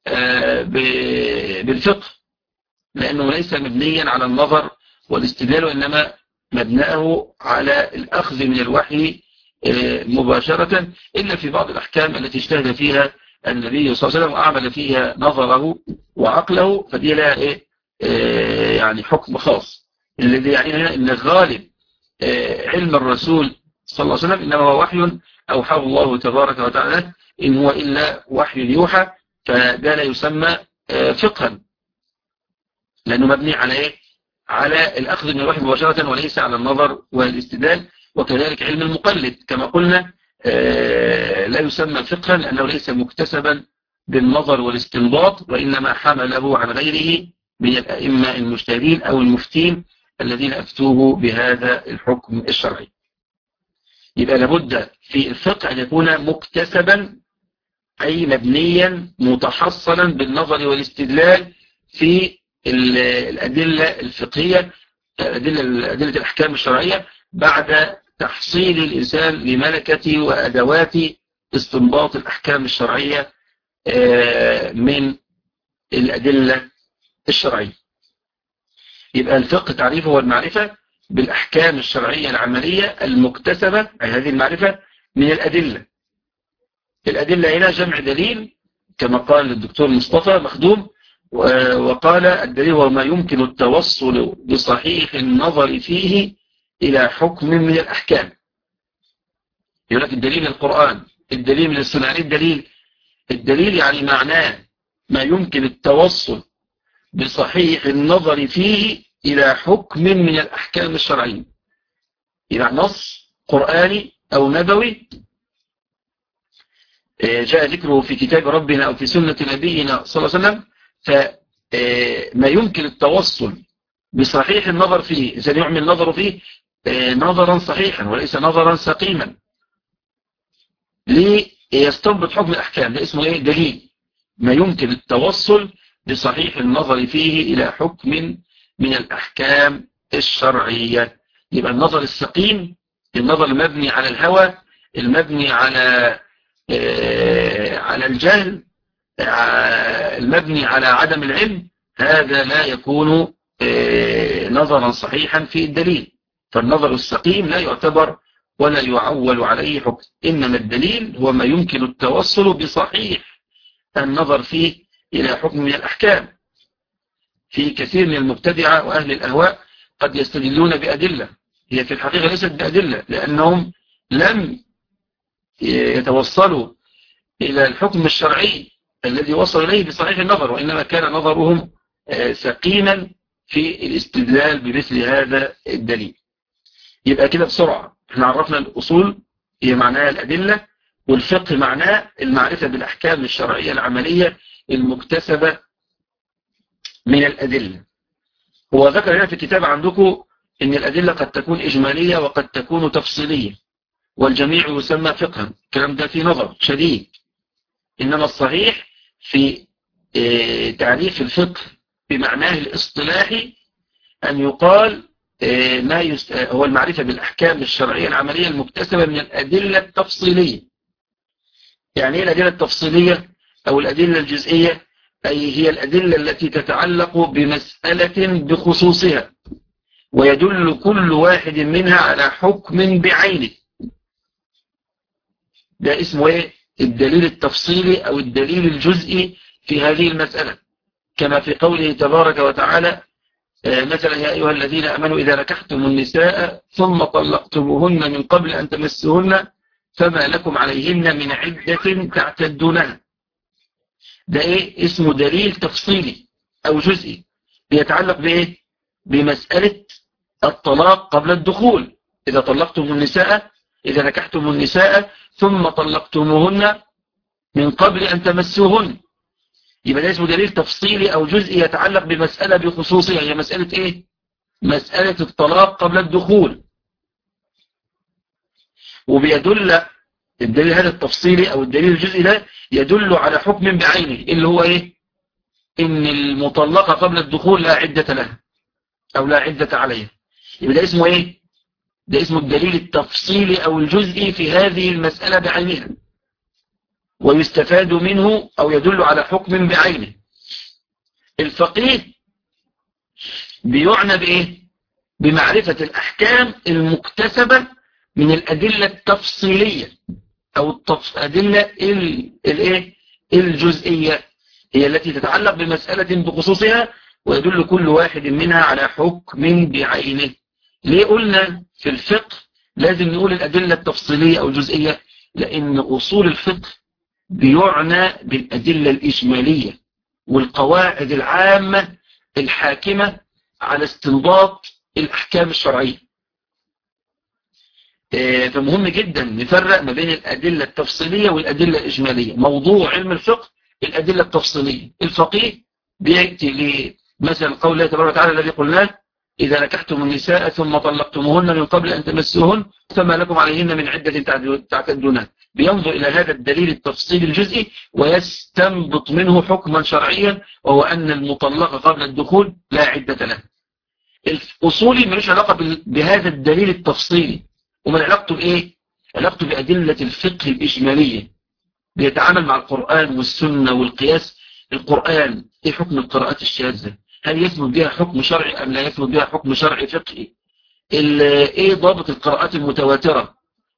بالفقه، لأنه ليس مبنيا على النظر والاستدلال، وإنما مبناه على الأخذ من الوحي مباشرة، إلا في بعض الأحكام التي اجتهد فيها النبي صلى الله عليه وسلم وأعمل فيها نظره وعقله، فدي لها إيه يعني حكم خاص. الذي يعني هنا إن غالب علم الرسول صلى الله عليه وسلم إنما هو وحي أوحاه الله تبارك وتعالى، إن هو إلا وحي يوحى، فده لا يسمى فقها لأنه مبني على إيه؟ على الأخذ من الوحي مباشرة وليس على النظر والاستدلال. وكذلك علم المقلد كما قلنا لا يسمى فقها لأنه ليس مكتسبا بالنظر والاستنباط، وإنما حمله عن غيره من الأئمة المجتهدين أو المفتين الذين أفتوه بهذا الحكم الشرعي. يبقى لابد في الفقه أن يكون مكتسبا، أي مبنيا متحصلا بالنظر والاستدلال في الأدلة الفقهية، أدلة, أدلة الأحكام الشرعية، بعد تحصيل الإنسان لملكة وأدوات استنباط الأحكام الشرعية من الأدلة الشرعية. يبقى الفقه تعريفه هو المعرفة بالأحكام الشرعية العملية المكتسبة، أي هذه المعرفة من الأدلة. الأدلة هنا جمع دليل كما قال الدكتور مصطفى مخدوم، وقال الدليل هو ما يمكن التوصل بصحيح النظر فيه إلى حكم من الأحكام. يقول لك الدليل القرآن، الدليل من السنة. يعني الدليل الدليل يعني معناه ما يمكن التوصل بصحيح النظر فيه إلى حكم من الأحكام الشرعية، إلى نص قرآني أو نبوي جاء ذكره في كتاب ربنا أو في سنة نبينا صلى الله عليه وسلم، فما يمكن التوصل بصحيح النظر فيه، إذا يعمل نظر فيه نظرا صحيحا وليس نظرا سقيما، ليستنبط حكم الأحكام. ده اسمه إيه؟ دليل. ما يمكن التوصل بصحيح النظر فيه إلى حكم من الأحكام الشرعية. يبقى النظر السقيم، النظر المبني على الهوى، المبني على على الجهل، المبني على عدم العلم، هذا لا يكون نظرا صحيحا في الدليل. فالنظر السقيم لا يعتبر ولا يعول عليه حكم، إنما الدليل هو ما يمكن التوصل بصحيح النظر فيه إلى حكم من الأحكام. في كثير من المبتدعة وأهل الأهواء قد يستدلون بأدلة هي في الحقيقة ليست بأدلة، لأنهم لم يتوصلوا إلى الحكم الشرعي الذي وصل إليه بصحيح النظر، وإنما كان نظرهم سقيما في الاستدلال بمثل هذا الدليل. يبقى كده بسرعة احنا عرفنا الأصول هي معناها الأدلة، والفقه معناه المعرفة بالأحكام الشرعية العملية المكتسبة من الأدلة. هو ذكر هنا في الكتاب عندكم إن الأدلة قد تكون إجمالية وقد تكون تفصيلية، والجميع يسمى فقها. الكلام ده في نظر شديد، إنما الصحيح في تعريف الفقه بمعناه الاصطلاحي أن يقال ما يست... هو المعرفة بالأحكام الشرعية العملية المكتسبة من الأدلة التفصيلية. يعني ايه الأدلة التفصيلية أو الأدلة الجزئية؟ أي هي الأدلة التي تتعلق بمسألة بخصوصها، ويدل كل واحد منها على حكم بعينه. ده اسمه ايه؟ الدليل التفصيلي أو الدليل الجزئي في هذه المسألة، كما في قوله تبارك وتعالى مثلا يا أيها الذين أمنوا إذا نكحتم النساء ثم طلقتموهن من قبل أن تمسوهن فما لكم عليهن من عدة تعتدونها. ده إيه؟ اسمه دليل تفصيلي أو جزئي بيتعلق بإيه؟ بمسألة الطلاق قبل الدخول. إذا طلقتم النساء، إذا نكحتم النساء ثم طلقتموهن من قبل أن تمسوهن، يبقى ده اسمه دليل تفصيلي أو جزئي يتعلق بمسألة بخصوصها. هي مسألة إيه؟ مسألة الطلاق قبل الدخول. وبيدل الدليل هذا التفصيلي أو الدليل الجزئي ده يدل على حكم بعينه، اللي هو إيه؟ إن المطلقة قبل الدخول لا عدة لها أو لا عدة عليها. يبقى ده اسمه إيه؟ ده اسمه الدليل التفصيلي أو الجزئي في هذه المسألة بعينها، ويستفاد منه أو يدل على حكم بعينه. الفقيه بيعنى بإيه؟ بمعرفة الأحكام المكتسبة من الأدلة التفصيلية أو الأدلة الإيه؟ الجزئية، هي التي تتعلق بمسألة بخصوصها ويدل كل واحد منها على حكم بعينه. ليه قلنا في الفقه لازم نقول الأدلة التفصيلية أو الجزئية؟ لأن أصول الفقه بيعنى بالأدلة الإجمالية والقواعد العامة الحاكمة على استنباط الأحكام الشرعية. فمهم جدا نفرق ما بين الأدلة التفصيلية والأدلة الإجمالية. موضوع علم الفقه الأدلة التفصيلية. الفقيه بيأتي لمثلا قول الله تبارك وتعالى الذي قلناه إذا نكحتم النساء ثم طلقتموهن من قبل أن تمسوهن فما لكم عليهن من عدة تعتدونها. بينظر إلى هذا الدليل التفصيلي الجزئي ويستنبط منه حكما شرعيا، وهو أن المطلقة قبل الدخول لا عدة لها. الأصولي ملوش علاقة بهذا الدليل التفصيلي، ومن علاقته بإيه؟ علاقته بأدلة الفقه الإجمالية، بيتعامل مع القرآن والسنة والقياس. القرآن إيه حكم القراءات الشاذة؟ هل يثبت بها حكم شرعي أم لا يثبت بها حكم شرعي فقهي؟ إيه ضابط القراءات المتواترة؟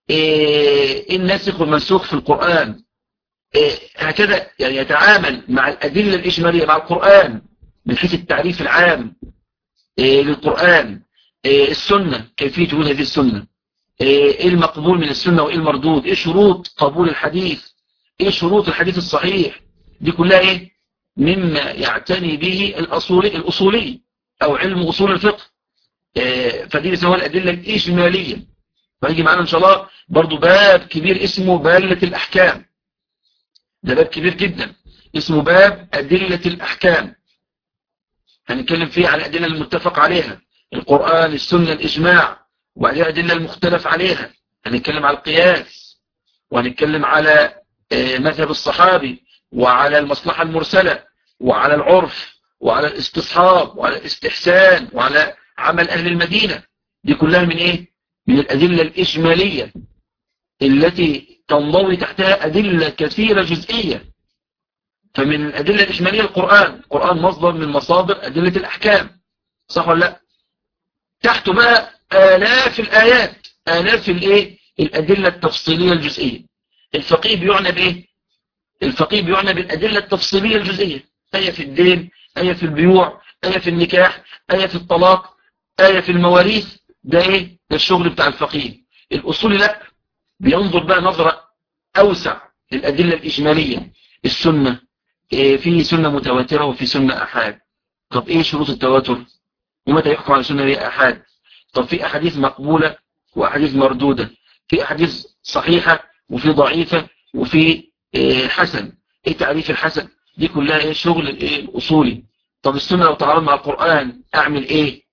إيه الناسخ والمنسوخ في القرآن؟ إيه هكذا يعني يتعامل مع الأدلة الإجمالية مع القرآن من حيث التعريف العام إيه للقرآن. إيه السنة، كيفية وجود هذه السنة، إيه المقبول من السنة وإيه المردود، إيه شروط قبول الحديث، إيه شروط الحديث الصحيح. دي كلها إيه مما يعتني به الأصولي, الأصولي أو علم أصول الفقه. إيه فدي بيسموها الأدلة الإجمالية. فهيجي معنا إن شاء الله برضو باب كبير اسمه بادلة الأحكام. ده باب كبير جدا اسمه باب أدلة الأحكام، هنتكلم فيه على الأدلة المتفق عليها، القرآن السنة الإجماع، وبعدين الأدلة المختلف عليها. هنتكلم على القياس، وهنتكلم على مذهب الصحابي، وعلى المصلحة المرسلة، وعلى العرف، وعلى الاستصحاب، وعلى الاستحسان، وعلى عمل أهل المدينة. دي كلها من إيه؟ من الأدلة الإجمالية التي تنضوي تحتها أدلة كثيرة جزئية. فمن الأدلة الإجمالية القرآن، القرآن مصدر من مصادر أدلة الأحكام، صح ولا لا؟ تحته بقى آلاف الآيات، آلاف الإيه؟ الأدلة التفصيلية الجزئية. الفقيه بيعنى بإيه؟ الفقيه بيعنى بالأدلة التفصيلية الجزئية، آية في الدين، آية في البيوع، آية في النكاح، آية في الطلاق، آية في المواريث. ده إيه؟ ده الشغل بتاع الفقيه. الأصول لا، بينظر بقى نظرة أوسع للأدلة الإجمالية. السنة إيه؟ في سنة متواترة وفي سنة أحاد. طب إيه شروط التواتر؟ ومتى يحكم على سنة هي أحاد؟ طب في أحاديث مقبولة وأحاديث مردودة، في أحاديث صحيحة وفي ضعيفة وفي إيه حسن. إيه تعريف الحسن؟ دي كلها إيه شغل إيه الأصولي. طب السنة لو تعارض مع القرآن أعمل إيه؟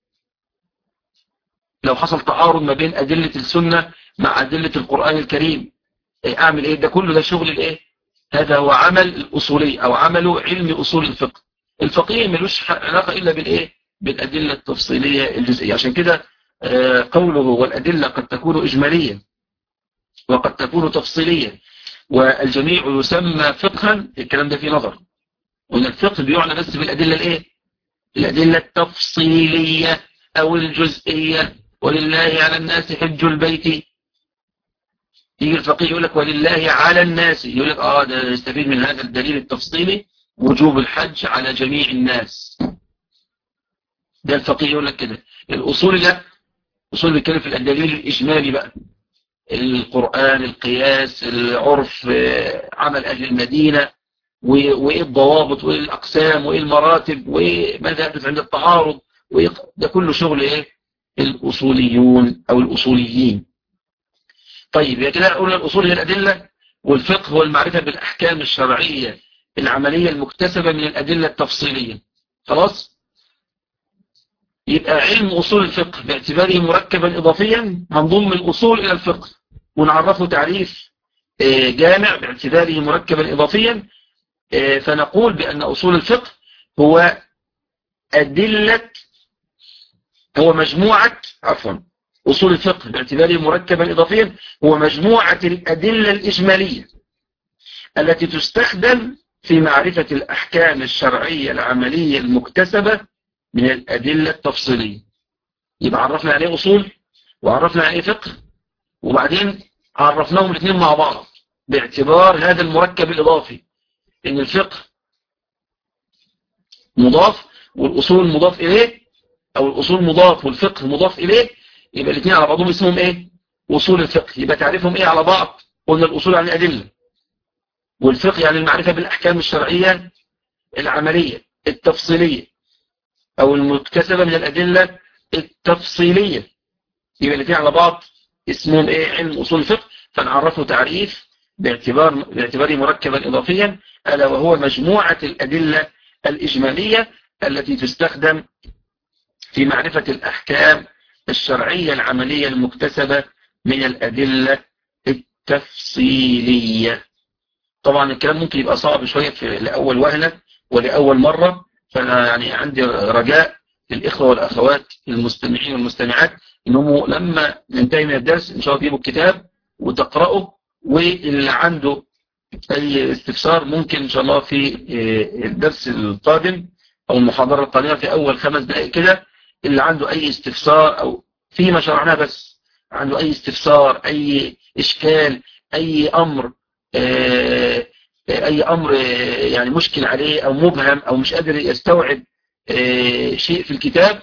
لو حصل تعارض ما بين أدلة السنة مع أدلة القرآن الكريم إيه أعمل إيه؟ ده كله ده شغل الإيه؟ هذا هو عمل الأصولي أو عمله علم أصول الفقه. الفقيه ملوش علاقة إلا بالإيه؟ بالأدلة التفصيلية الجزئية. عشان كده قوله والأدلة قد تكون إجمالية وقد تكون تفصيلية والجميع يسمى فقها، الكلام ده فيه نظر. وإن الفقه بيعنى بس بالأدلة الإيه؟ الأدلة التفصيلية أو الجزئية. ولله على الناس حج البيت، يجي الفقيه يقول لك ولله على الناس، يقول لك آه ده يستفيد من هذا الدليل التفصيلي وجوب الحج على جميع الناس. ده الفقيه يقول لك كده. الأصول لا، الأصول بيتكلم في الدليل الإجمالي بقى، القرآن، القياس، العرف، عمل أهل المدينة، وإيه الضوابط وإيه الأقسام وإيه المراتب وماذا يحدث عند التعارض. ده كله شغل إيه؟ الأصوليون أو الأصوليين. طيب يا كده قلنا الأصول هي الأدلة، والفقه هو المعرفة بالأحكام الشرعية العملية المكتسبة من الأدلة التفصيلية. خلاص؟ يبقى علم أصول الفقه باعتباره مركبا إضافيا هنضم الأصول إلى الفقه ونعرفه تعريف جامع باعتباره مركبا إضافيا. فنقول بأن أصول الفقه هو أدلة هو مجموعة عفوا أصول الفقه باعتباره مركبا إضافيا هو مجموعة الأدلة الإجمالية التي تستخدم في معرفة الأحكام الشرعية العملية المكتسبة من الأدلة التفصيلية. يبقى عرفنا عليه أصول وعرفنا عليه فقه، وبعدين عرفناهم الاثنين مع بعض باعتبار هذا المركب الإضافي، إن الفقه مضاف والأصول مضاف إليه، أو الأصول مضاف والفقه مضاف إليه. يبقى الاثنين على بعضهم اسمهم إيه؟ أصول الفقه. يبقى تعرفهم إيه على بعض؟ قلنا الأصول يعني الأدلة، والفقه يعني المعرفة بالأحكام الشرعية العملية التفصيلية أو المكتسبة من الأدلة التفصيلية. يبقى الاثنين على بعض اسمهم إيه؟ علم أصول الفقه. فنعرفه تعريف باعتبار باعتباره مركبا إضافيا، ألا وهو مجموعة الأدلة الإجمالية التي تستخدم في معرفة الأحكام الشرعية العملية المكتسبة من الأدلة التفصيلية. طبعا الكلام ممكن يبقى صعب شوية في لأول وهلة ولأول مرة، فأنا يعني عندي رجاء للإخوة والأخوات المستمعين والمستمعات إنهم لما ننتهي من الدرس إن شاء الله يجيبوا الكتاب وتقرأوا، واللي عنده أي استفسار ممكن إن شاء الله في الدرس القادم أو المحاضرة القادمة في أول خمس دقائق كده، اللي عنده أي استفسار أو فيما شرعناه بس عنده أي استفسار، أي إشكال، أي أمر أي أمر يعني مشكل عليه أو مبهم أو مش قادر يستوعب شيء في الكتاب،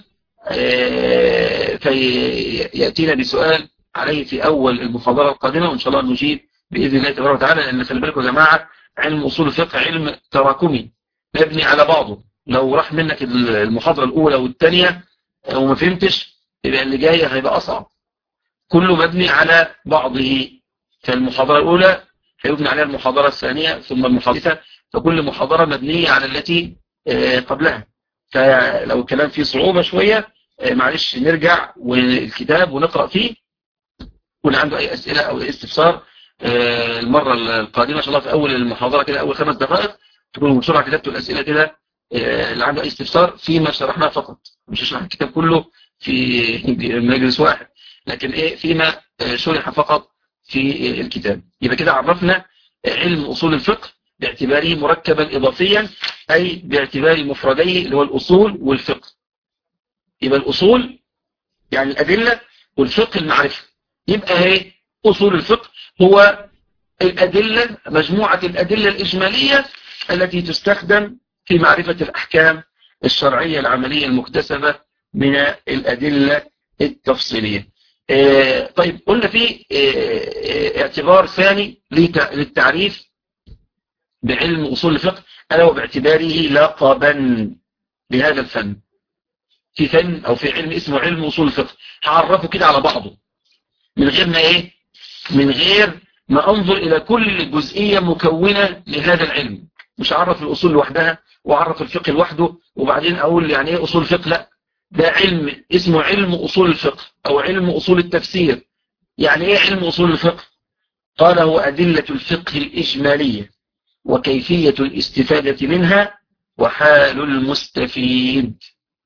فيأتينا بسؤال عليه في أول المحاضرة القادمة، وإن شاء الله نجيب بإذن الله تبارك وتعالى. لأن خلي بالكم يا جماعة، علم أصول الفقه علم تراكمي مبني على بعضه. لو راح منك المحاضرة الأولى والثانية وما فهمتش، يبقى اللي جاي هيبقى أصعب. كله مبني على بعضه. فالمحاضرة الأولى هيبني عليها المحاضرة الثانية ثم المحاضرة الثالثة، فكل محاضرة مبنية على التي قبلها. فلو الكلام فيه صعوبة شوية معلش نرجع والكتاب ونقرأ فيه، واللي عنده أي أسئلة أو استفسار المرة القادمة إن شاء الله في أول المحاضرة كده أول خمس دقائق تكونوا بسرعة كتبتوا الأسئلة كده، اللي عنده أي استفسار فيما شرحناه فقط، مش هشرح الكتاب كله في مجلس واحد، لكن إيه فيما شرح فقط في الكتاب. يبقى كده عرفنا علم أصول الفقه باعتباره مركبا إضافيا، أي باعتبار مفرديه اللي هو الأصول والفقه. يبقى الأصول يعني الأدلة، والفقه المعرفة. يبقى هي أصول الفقه هو الأدلة، مجموعة الأدلة الإجمالية التي تستخدم في معرفة الأحكام الشرعية العملية المكتسبة من الأدلة التفصيلية. آه طيب قلنا في آه اعتبار ثاني للتعريف بعلم أصول الفقه، ألا وباعتباره لقبا بهذا الفن. في فن أو في علم اسمه علم أصول الفقه، هعرفه كده على بعضه من غير ما إيه من غير ما أنظر إلى كل جزئية مكونة لهذا العلم. مش أعرف الأصول لوحدها وأعرف الفقه لوحده وبعدين أقول يعني إيه أصول الفقه. لا، ده علم اسمه علم أصول الفقه أو علم أصول التفسير. يعني إيه علم أصول الفقه؟ قال هو أدلة الفقه الإجمالية وكيفية الاستفادة منها وحال المستفيد.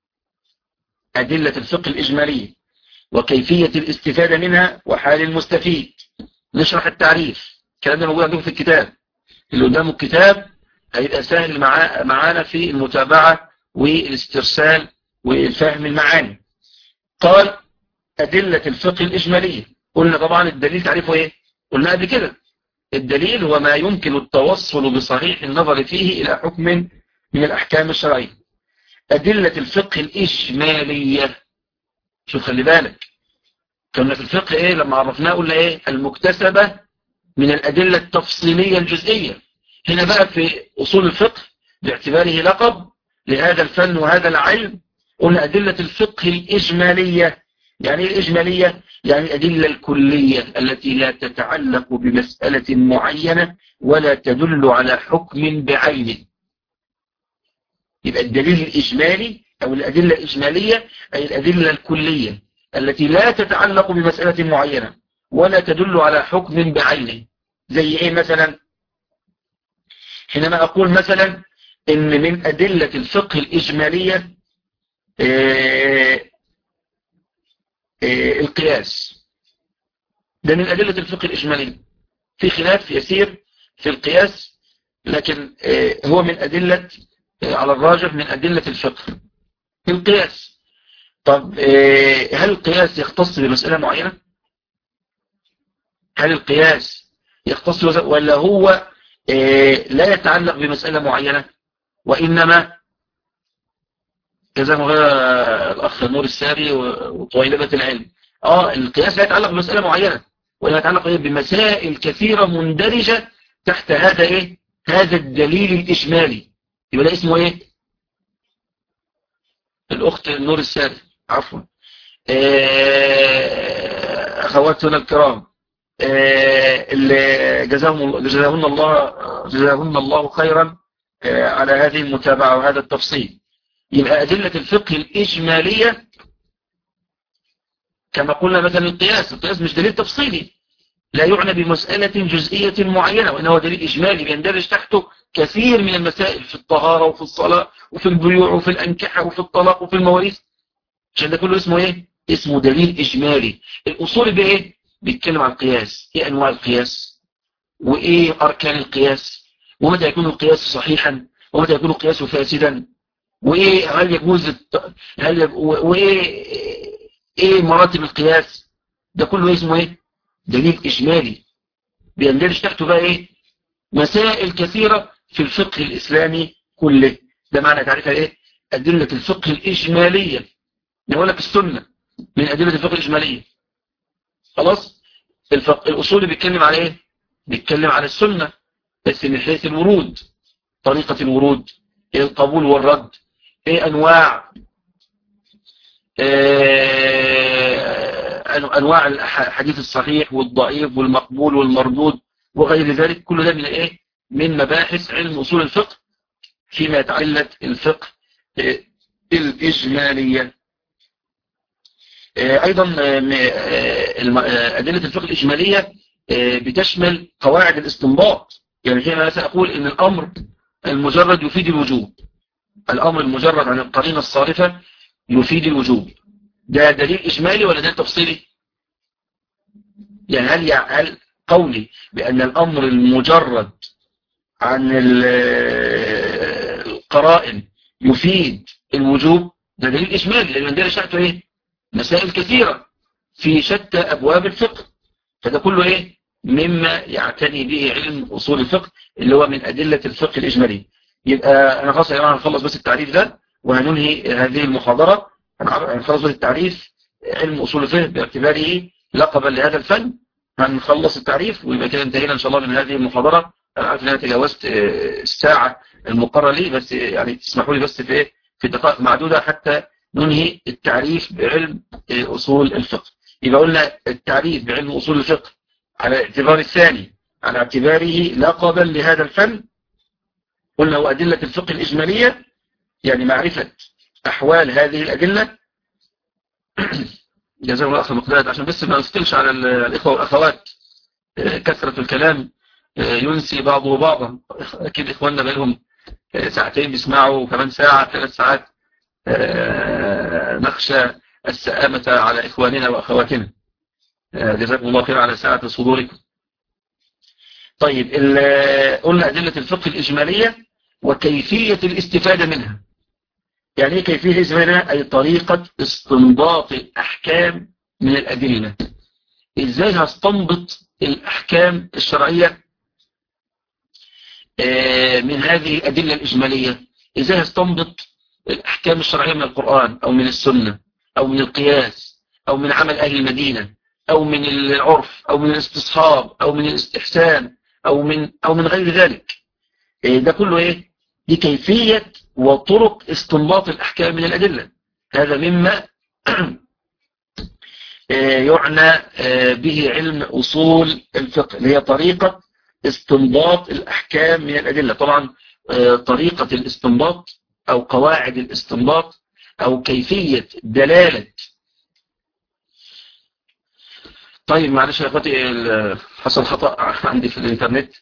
أدلة الفقه الإجمالية وكيفية الاستفادة منها وحال المستفيد. نشرح التعريف، الكلام ده موجود عندكم في الكتاب، اللي قدامه الكتاب هيبقى سهل معانا في المتابعة والاسترسال والفهم المعاني. قال أدلة الفقه الإجمالية. قلنا طبعا الدليل تعريفه إيه؟ قلنا قبل كده الدليل هو ما يمكن التوصل بصحيح النظر فيه إلى حكم من الأحكام الشرعية. أدلة الفقه الإجمالية، شوف خلي بالك، كنا في الفقه إيه لما عرفناه قلنا إيه المكتسبة من الأدلة التفصيلية الجزئية. هنا بقى في أصول الفقه باعتباره لقب لهذا الفن وهذا العلم قلنا أدلة الفقه الإجمالية. يعني الإجمالية يعني الأدلة الكلية التي لا تتعلق بمسألة معينة ولا تدل على حكم بعينه. يبقى الدليل الإجمالي أو الأدلة الإجمالية أي الأدلة الكلية التي لا تتعلق بمسألة معينة ولا تدل على حكم بعينه. زي إيه مثلا؟ حينما أقول مثلا إن من أدلة الفقه الإجمالية إيه إيه القياس، ده من أدلة الفقه الإجمالية. في خلاف يسير في القياس، لكن إيه هو من أدلة إيه على الراجح من أدلة الفقه القياس. طب إيه هل القياس يختص بمسألة معينة؟ هل القياس يختص ولا هو إيه لا يتعلق بمسألة معينة وإنما كذا الأخ نور الساري وطويلبة العلم؟ آه القياس لا يتعلق بمسألة معينة ولا يتعلق بمسائل كثيرة مندرجة تحت هذا إيه هذا الدليل الإجمالي. يبقى ده اسمه إيه؟ الأخت نور الساري عفوا إيه أخواتنا الكرام اللي جزاهم جزاهن الله جزاهن الله خيرا على هذه المتابعة وهذا التفصيل. يبقى أدلة الفقه الإجمالية كما قلنا مثلا القياس، القياس مش دليل تفصيلي، لا يعنى بمسألة جزئية معينة، وإنه دليل إجمالي بيندرج تحته كثير من المسائل في الطهارة وفي الصلاة وفي البيوع وفي الأنكحة وفي الطلاق وفي المواريث. عشان ده كله اسمه إيه؟ اسمه دليل إجمالي. الأصول بإيه؟ بيتكلم عن القياس، إيه أنواع القياس وإيه أركان القياس، ومتى يكون القياس صحيحا ومتى يكون القياس فاسدا، وإيه هل يجوز الت... هل يج... وإيه إيه مراتب القياس. ده كله اسمه إيه؟ دليل إجمالي بيندرج تحته بقى إيه؟ مسائل كثيرة في الفقه الإسلامي كله. ده معنى تعريفها إيه؟ أدلة الفقه الإجمالية. نقول لك السنة من أدلة الفقه الإجمالية. خلاص. الفقه الأصولي بيتكلم على إيه؟ بيتكلم على السنة بس من حيث الورود، طريقة الورود، إيه القبول والرد، إيه أنواع آه أنواع الحديث الصحيح والضعيف والمقبول والمردود وغير ذلك. كل ده من إيه؟ من مباحث علم أصول الفقه فيما يتعلق الفقه الإجمالية. أيضا أدلة الفقه الإجمالية بتشمل قواعد الاستنباط. يعني هنا مثلا أقول إن الأمر المجرد يفيد الوجوب، الأمر المجرد عن القرينة الصارفة يفيد الوجوب. ده دليل إجمالي ولا دليل تفصيلي؟ يعني هل هل قولي بأن الأمر المجرد عن القرائن يفيد الوجوب ده دليل إجمالي، لأن ده شأته إيه؟ مسائل كثيرة في شتى أبواب الفقه. فده كله إيه؟ مما يعتني به علم أصول الفقه اللي هو من أدلة الفقه الإجمالي. يبقى أنا خلاص يا جماعة هنخلص بس التعريف ده وهننهي هذه المحاضرة. هنخلص بس التعريف، علم أصول الفقه باعتباره لقبا لهذا الفن. هنخلص التعريف ويبقى كده انتهينا إن شاء الله من هذه المحاضرة. أنا عارف إن أنا تجاوزت الساعة المقررة لي، بس يعني تسمحوا لي بس في في دقائق معدودة حتى ننهي التعريف بعلم أصول الفقه. يبقى قلنا التعريف بعلم أصول الفقه على اعتبار الثاني على اعتباره لقبا لهذا الفن. قلنا وأدلة الفقه الإجمالية يعني معرفة أحوال هذه الأدلة. جزاهم الله أخي مقداد. عشان بس ما نستلش على الإخوة والأخوات كثرة الكلام ينسي بعضه بعضا. أكيد إخواننا بلهم ساعتين بيسمعوا وكمان ساعة ثلاث ساعات. نخشى السآمة على إخواننا وأخواتنا. جزاكم الله خير على ساعة صدوركم. طيب قلنا أدلة الفقه الإجمالية وكيفية الاستفادة منها. يعني ايه كيفية الاستفادة منها؟ أي طريقة استنباط الأحكام من الأدلة. إزاي هستنبط الأحكام الشرعية من هذه الأدلة الإجمالية؟ إزاي هستنبط الأحكام الشرعية من القرآن أو من السنة أو من القياس أو من عمل أهل المدينة أو من العرف أو من الاستصحاب أو من الاستحسان أو من أو من غير ذلك. ده كله إيه؟ دي كيفية وطرق استنباط الأحكام من الأدلة. هذا مما يعنى به علم أصول الفقه اللي هي طريقة استنباط الأحكام من الأدلة. طبعا طريقة الاستنباط أو قواعد الاستنباط أو كيفية دلالة. طيب معلش يا أخواتي حصل خطأ عندي في الإنترنت.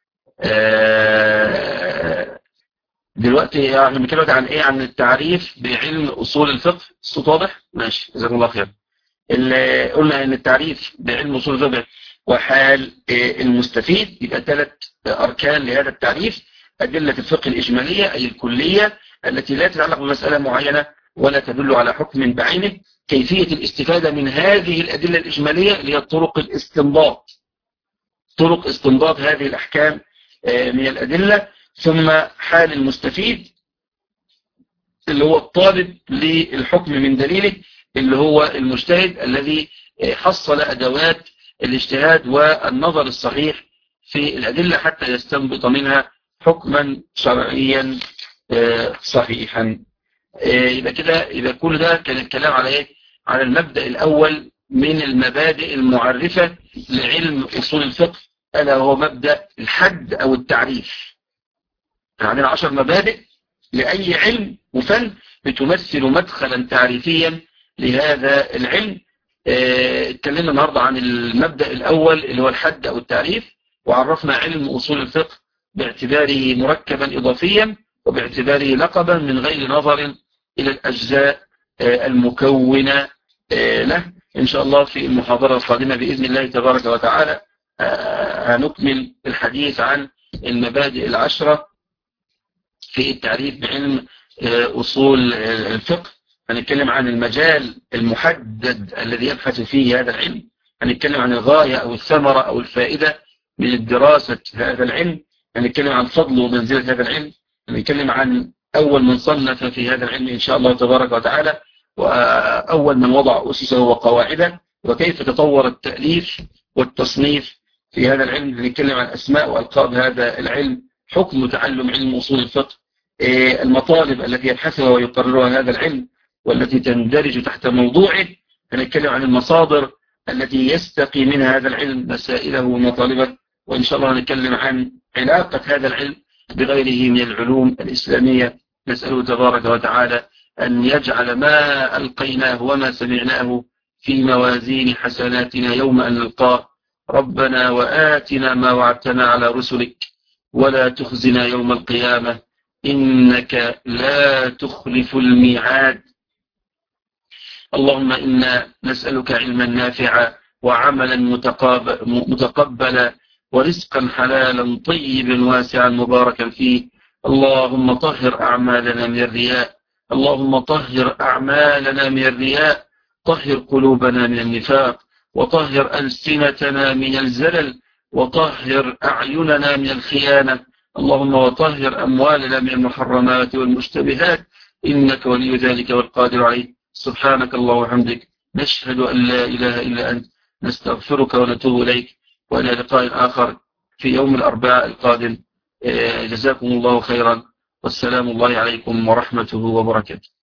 دلوقتي يعني بنتكلم عن إيه؟ عن التعريف بعلم أصول الفقه. الصوت واضح؟ ماشي جزاكم الله خير. اللي قلنا ان التعريف بعلم اصول الفقه وحال المستفيد. يبقى ثلاث اركان لهذا التعريف: ادله الفقه الاجماليه اي الكليه التي لا تتعلق بمساله معينه ولا تدل على حكم بعينه. كيفيه الاستفاده من هذه الادله الاجماليه اللي هي طرق الاستنباط، طرق استنباط هذه الاحكام من الادله. ثم حال المستفيد اللي هو الطالب للحكم من دليله، اللي هو المجتهد الذي حصل أدوات الاجتهاد والنظر الصحيح في الأدلة حتى يستنبط منها حكما شرعيا صحيحا. يبقى كده، يبقى كل ده كان الكلام على ايه؟ على المبدأ الأول من المبادئ المعرفة لعلم أصول الفقه، ألا وهو مبدأ الحد أو التعريف. عندنا عشر مبادئ لأي علم وفن بتمثل مدخلا تعريفيا لهذا العلم. اتكلمنا النهاردة عن المبدأ الأول اللي هو الحد أو التعريف، وعرفنا علم أصول الفقه باعتباره مركبا إضافيا وباعتباره لقبا من غير نظر إلى الأجزاء المكونة له. إن شاء الله في المحاضرة القادمة بإذن الله تبارك وتعالى هنكمل الحديث عن المبادئ العشرة في التعريف بعلم أصول الفقه. هنتكلم عن المجال المحدد الذي يبحث فيه هذا العلم، هنتكلم عن الغاية أو الثمرة أو الفائدة من الدراسة هذا العلم، هنتكلم عن فضل ومنزلة هذا العلم، هنتكلم عن أول من صنف في هذا العلم إن شاء الله تبارك وتعالى، وأول من وضع أسسه وقواعده، وكيف تطور التأليف والتصنيف في هذا العلم. هنتكلم عن أسماء وألقاب هذا العلم، حكم تعلم علم أصول الفقه، المطالب التي يبحثها ويقررها هذا العلم والتي تندرج تحت موضوعه. هنتكلم عن المصادر التي يستقي منها هذا العلم مسائله ومطالبه، وإن شاء الله هنتكلم عن علاقة هذا العلم بغيره من العلوم الإسلامية. نسأله تبارك وتعالى أن يجعل ما ألقيناه وما سمعناه في موازين حسناتنا يوم أن نلقاه. ربنا وآتنا ما وعدتنا على رسلك ولا تخزنا يوم القيامة إنك لا تخلف الميعاد. اللهم إنا نسألك علما نافعا وعملا متقبلا ورزقا حلالا طيبا واسعا مباركا فيه. اللهم طهر أعمالنا من الرياء، اللهم طهر أعمالنا من الرياء، طهر قلوبنا من النفاق، وطهر ألسنتنا من الزلل، وطهر أعيننا من الخيانة. اللهم وطهر أموالنا من المحرمات والمشتبهات، إنك ولي ذلك والقادر عليه. سبحانك اللهم وبحمدك، نشهد أن لا إله إلا أنت، نستغفرك ونتوب إليك، وإلى لقاء آخر في يوم الأربعاء القادم. جزاكم الله خيرا، والسلام الله عليكم ورحمته وبركاته.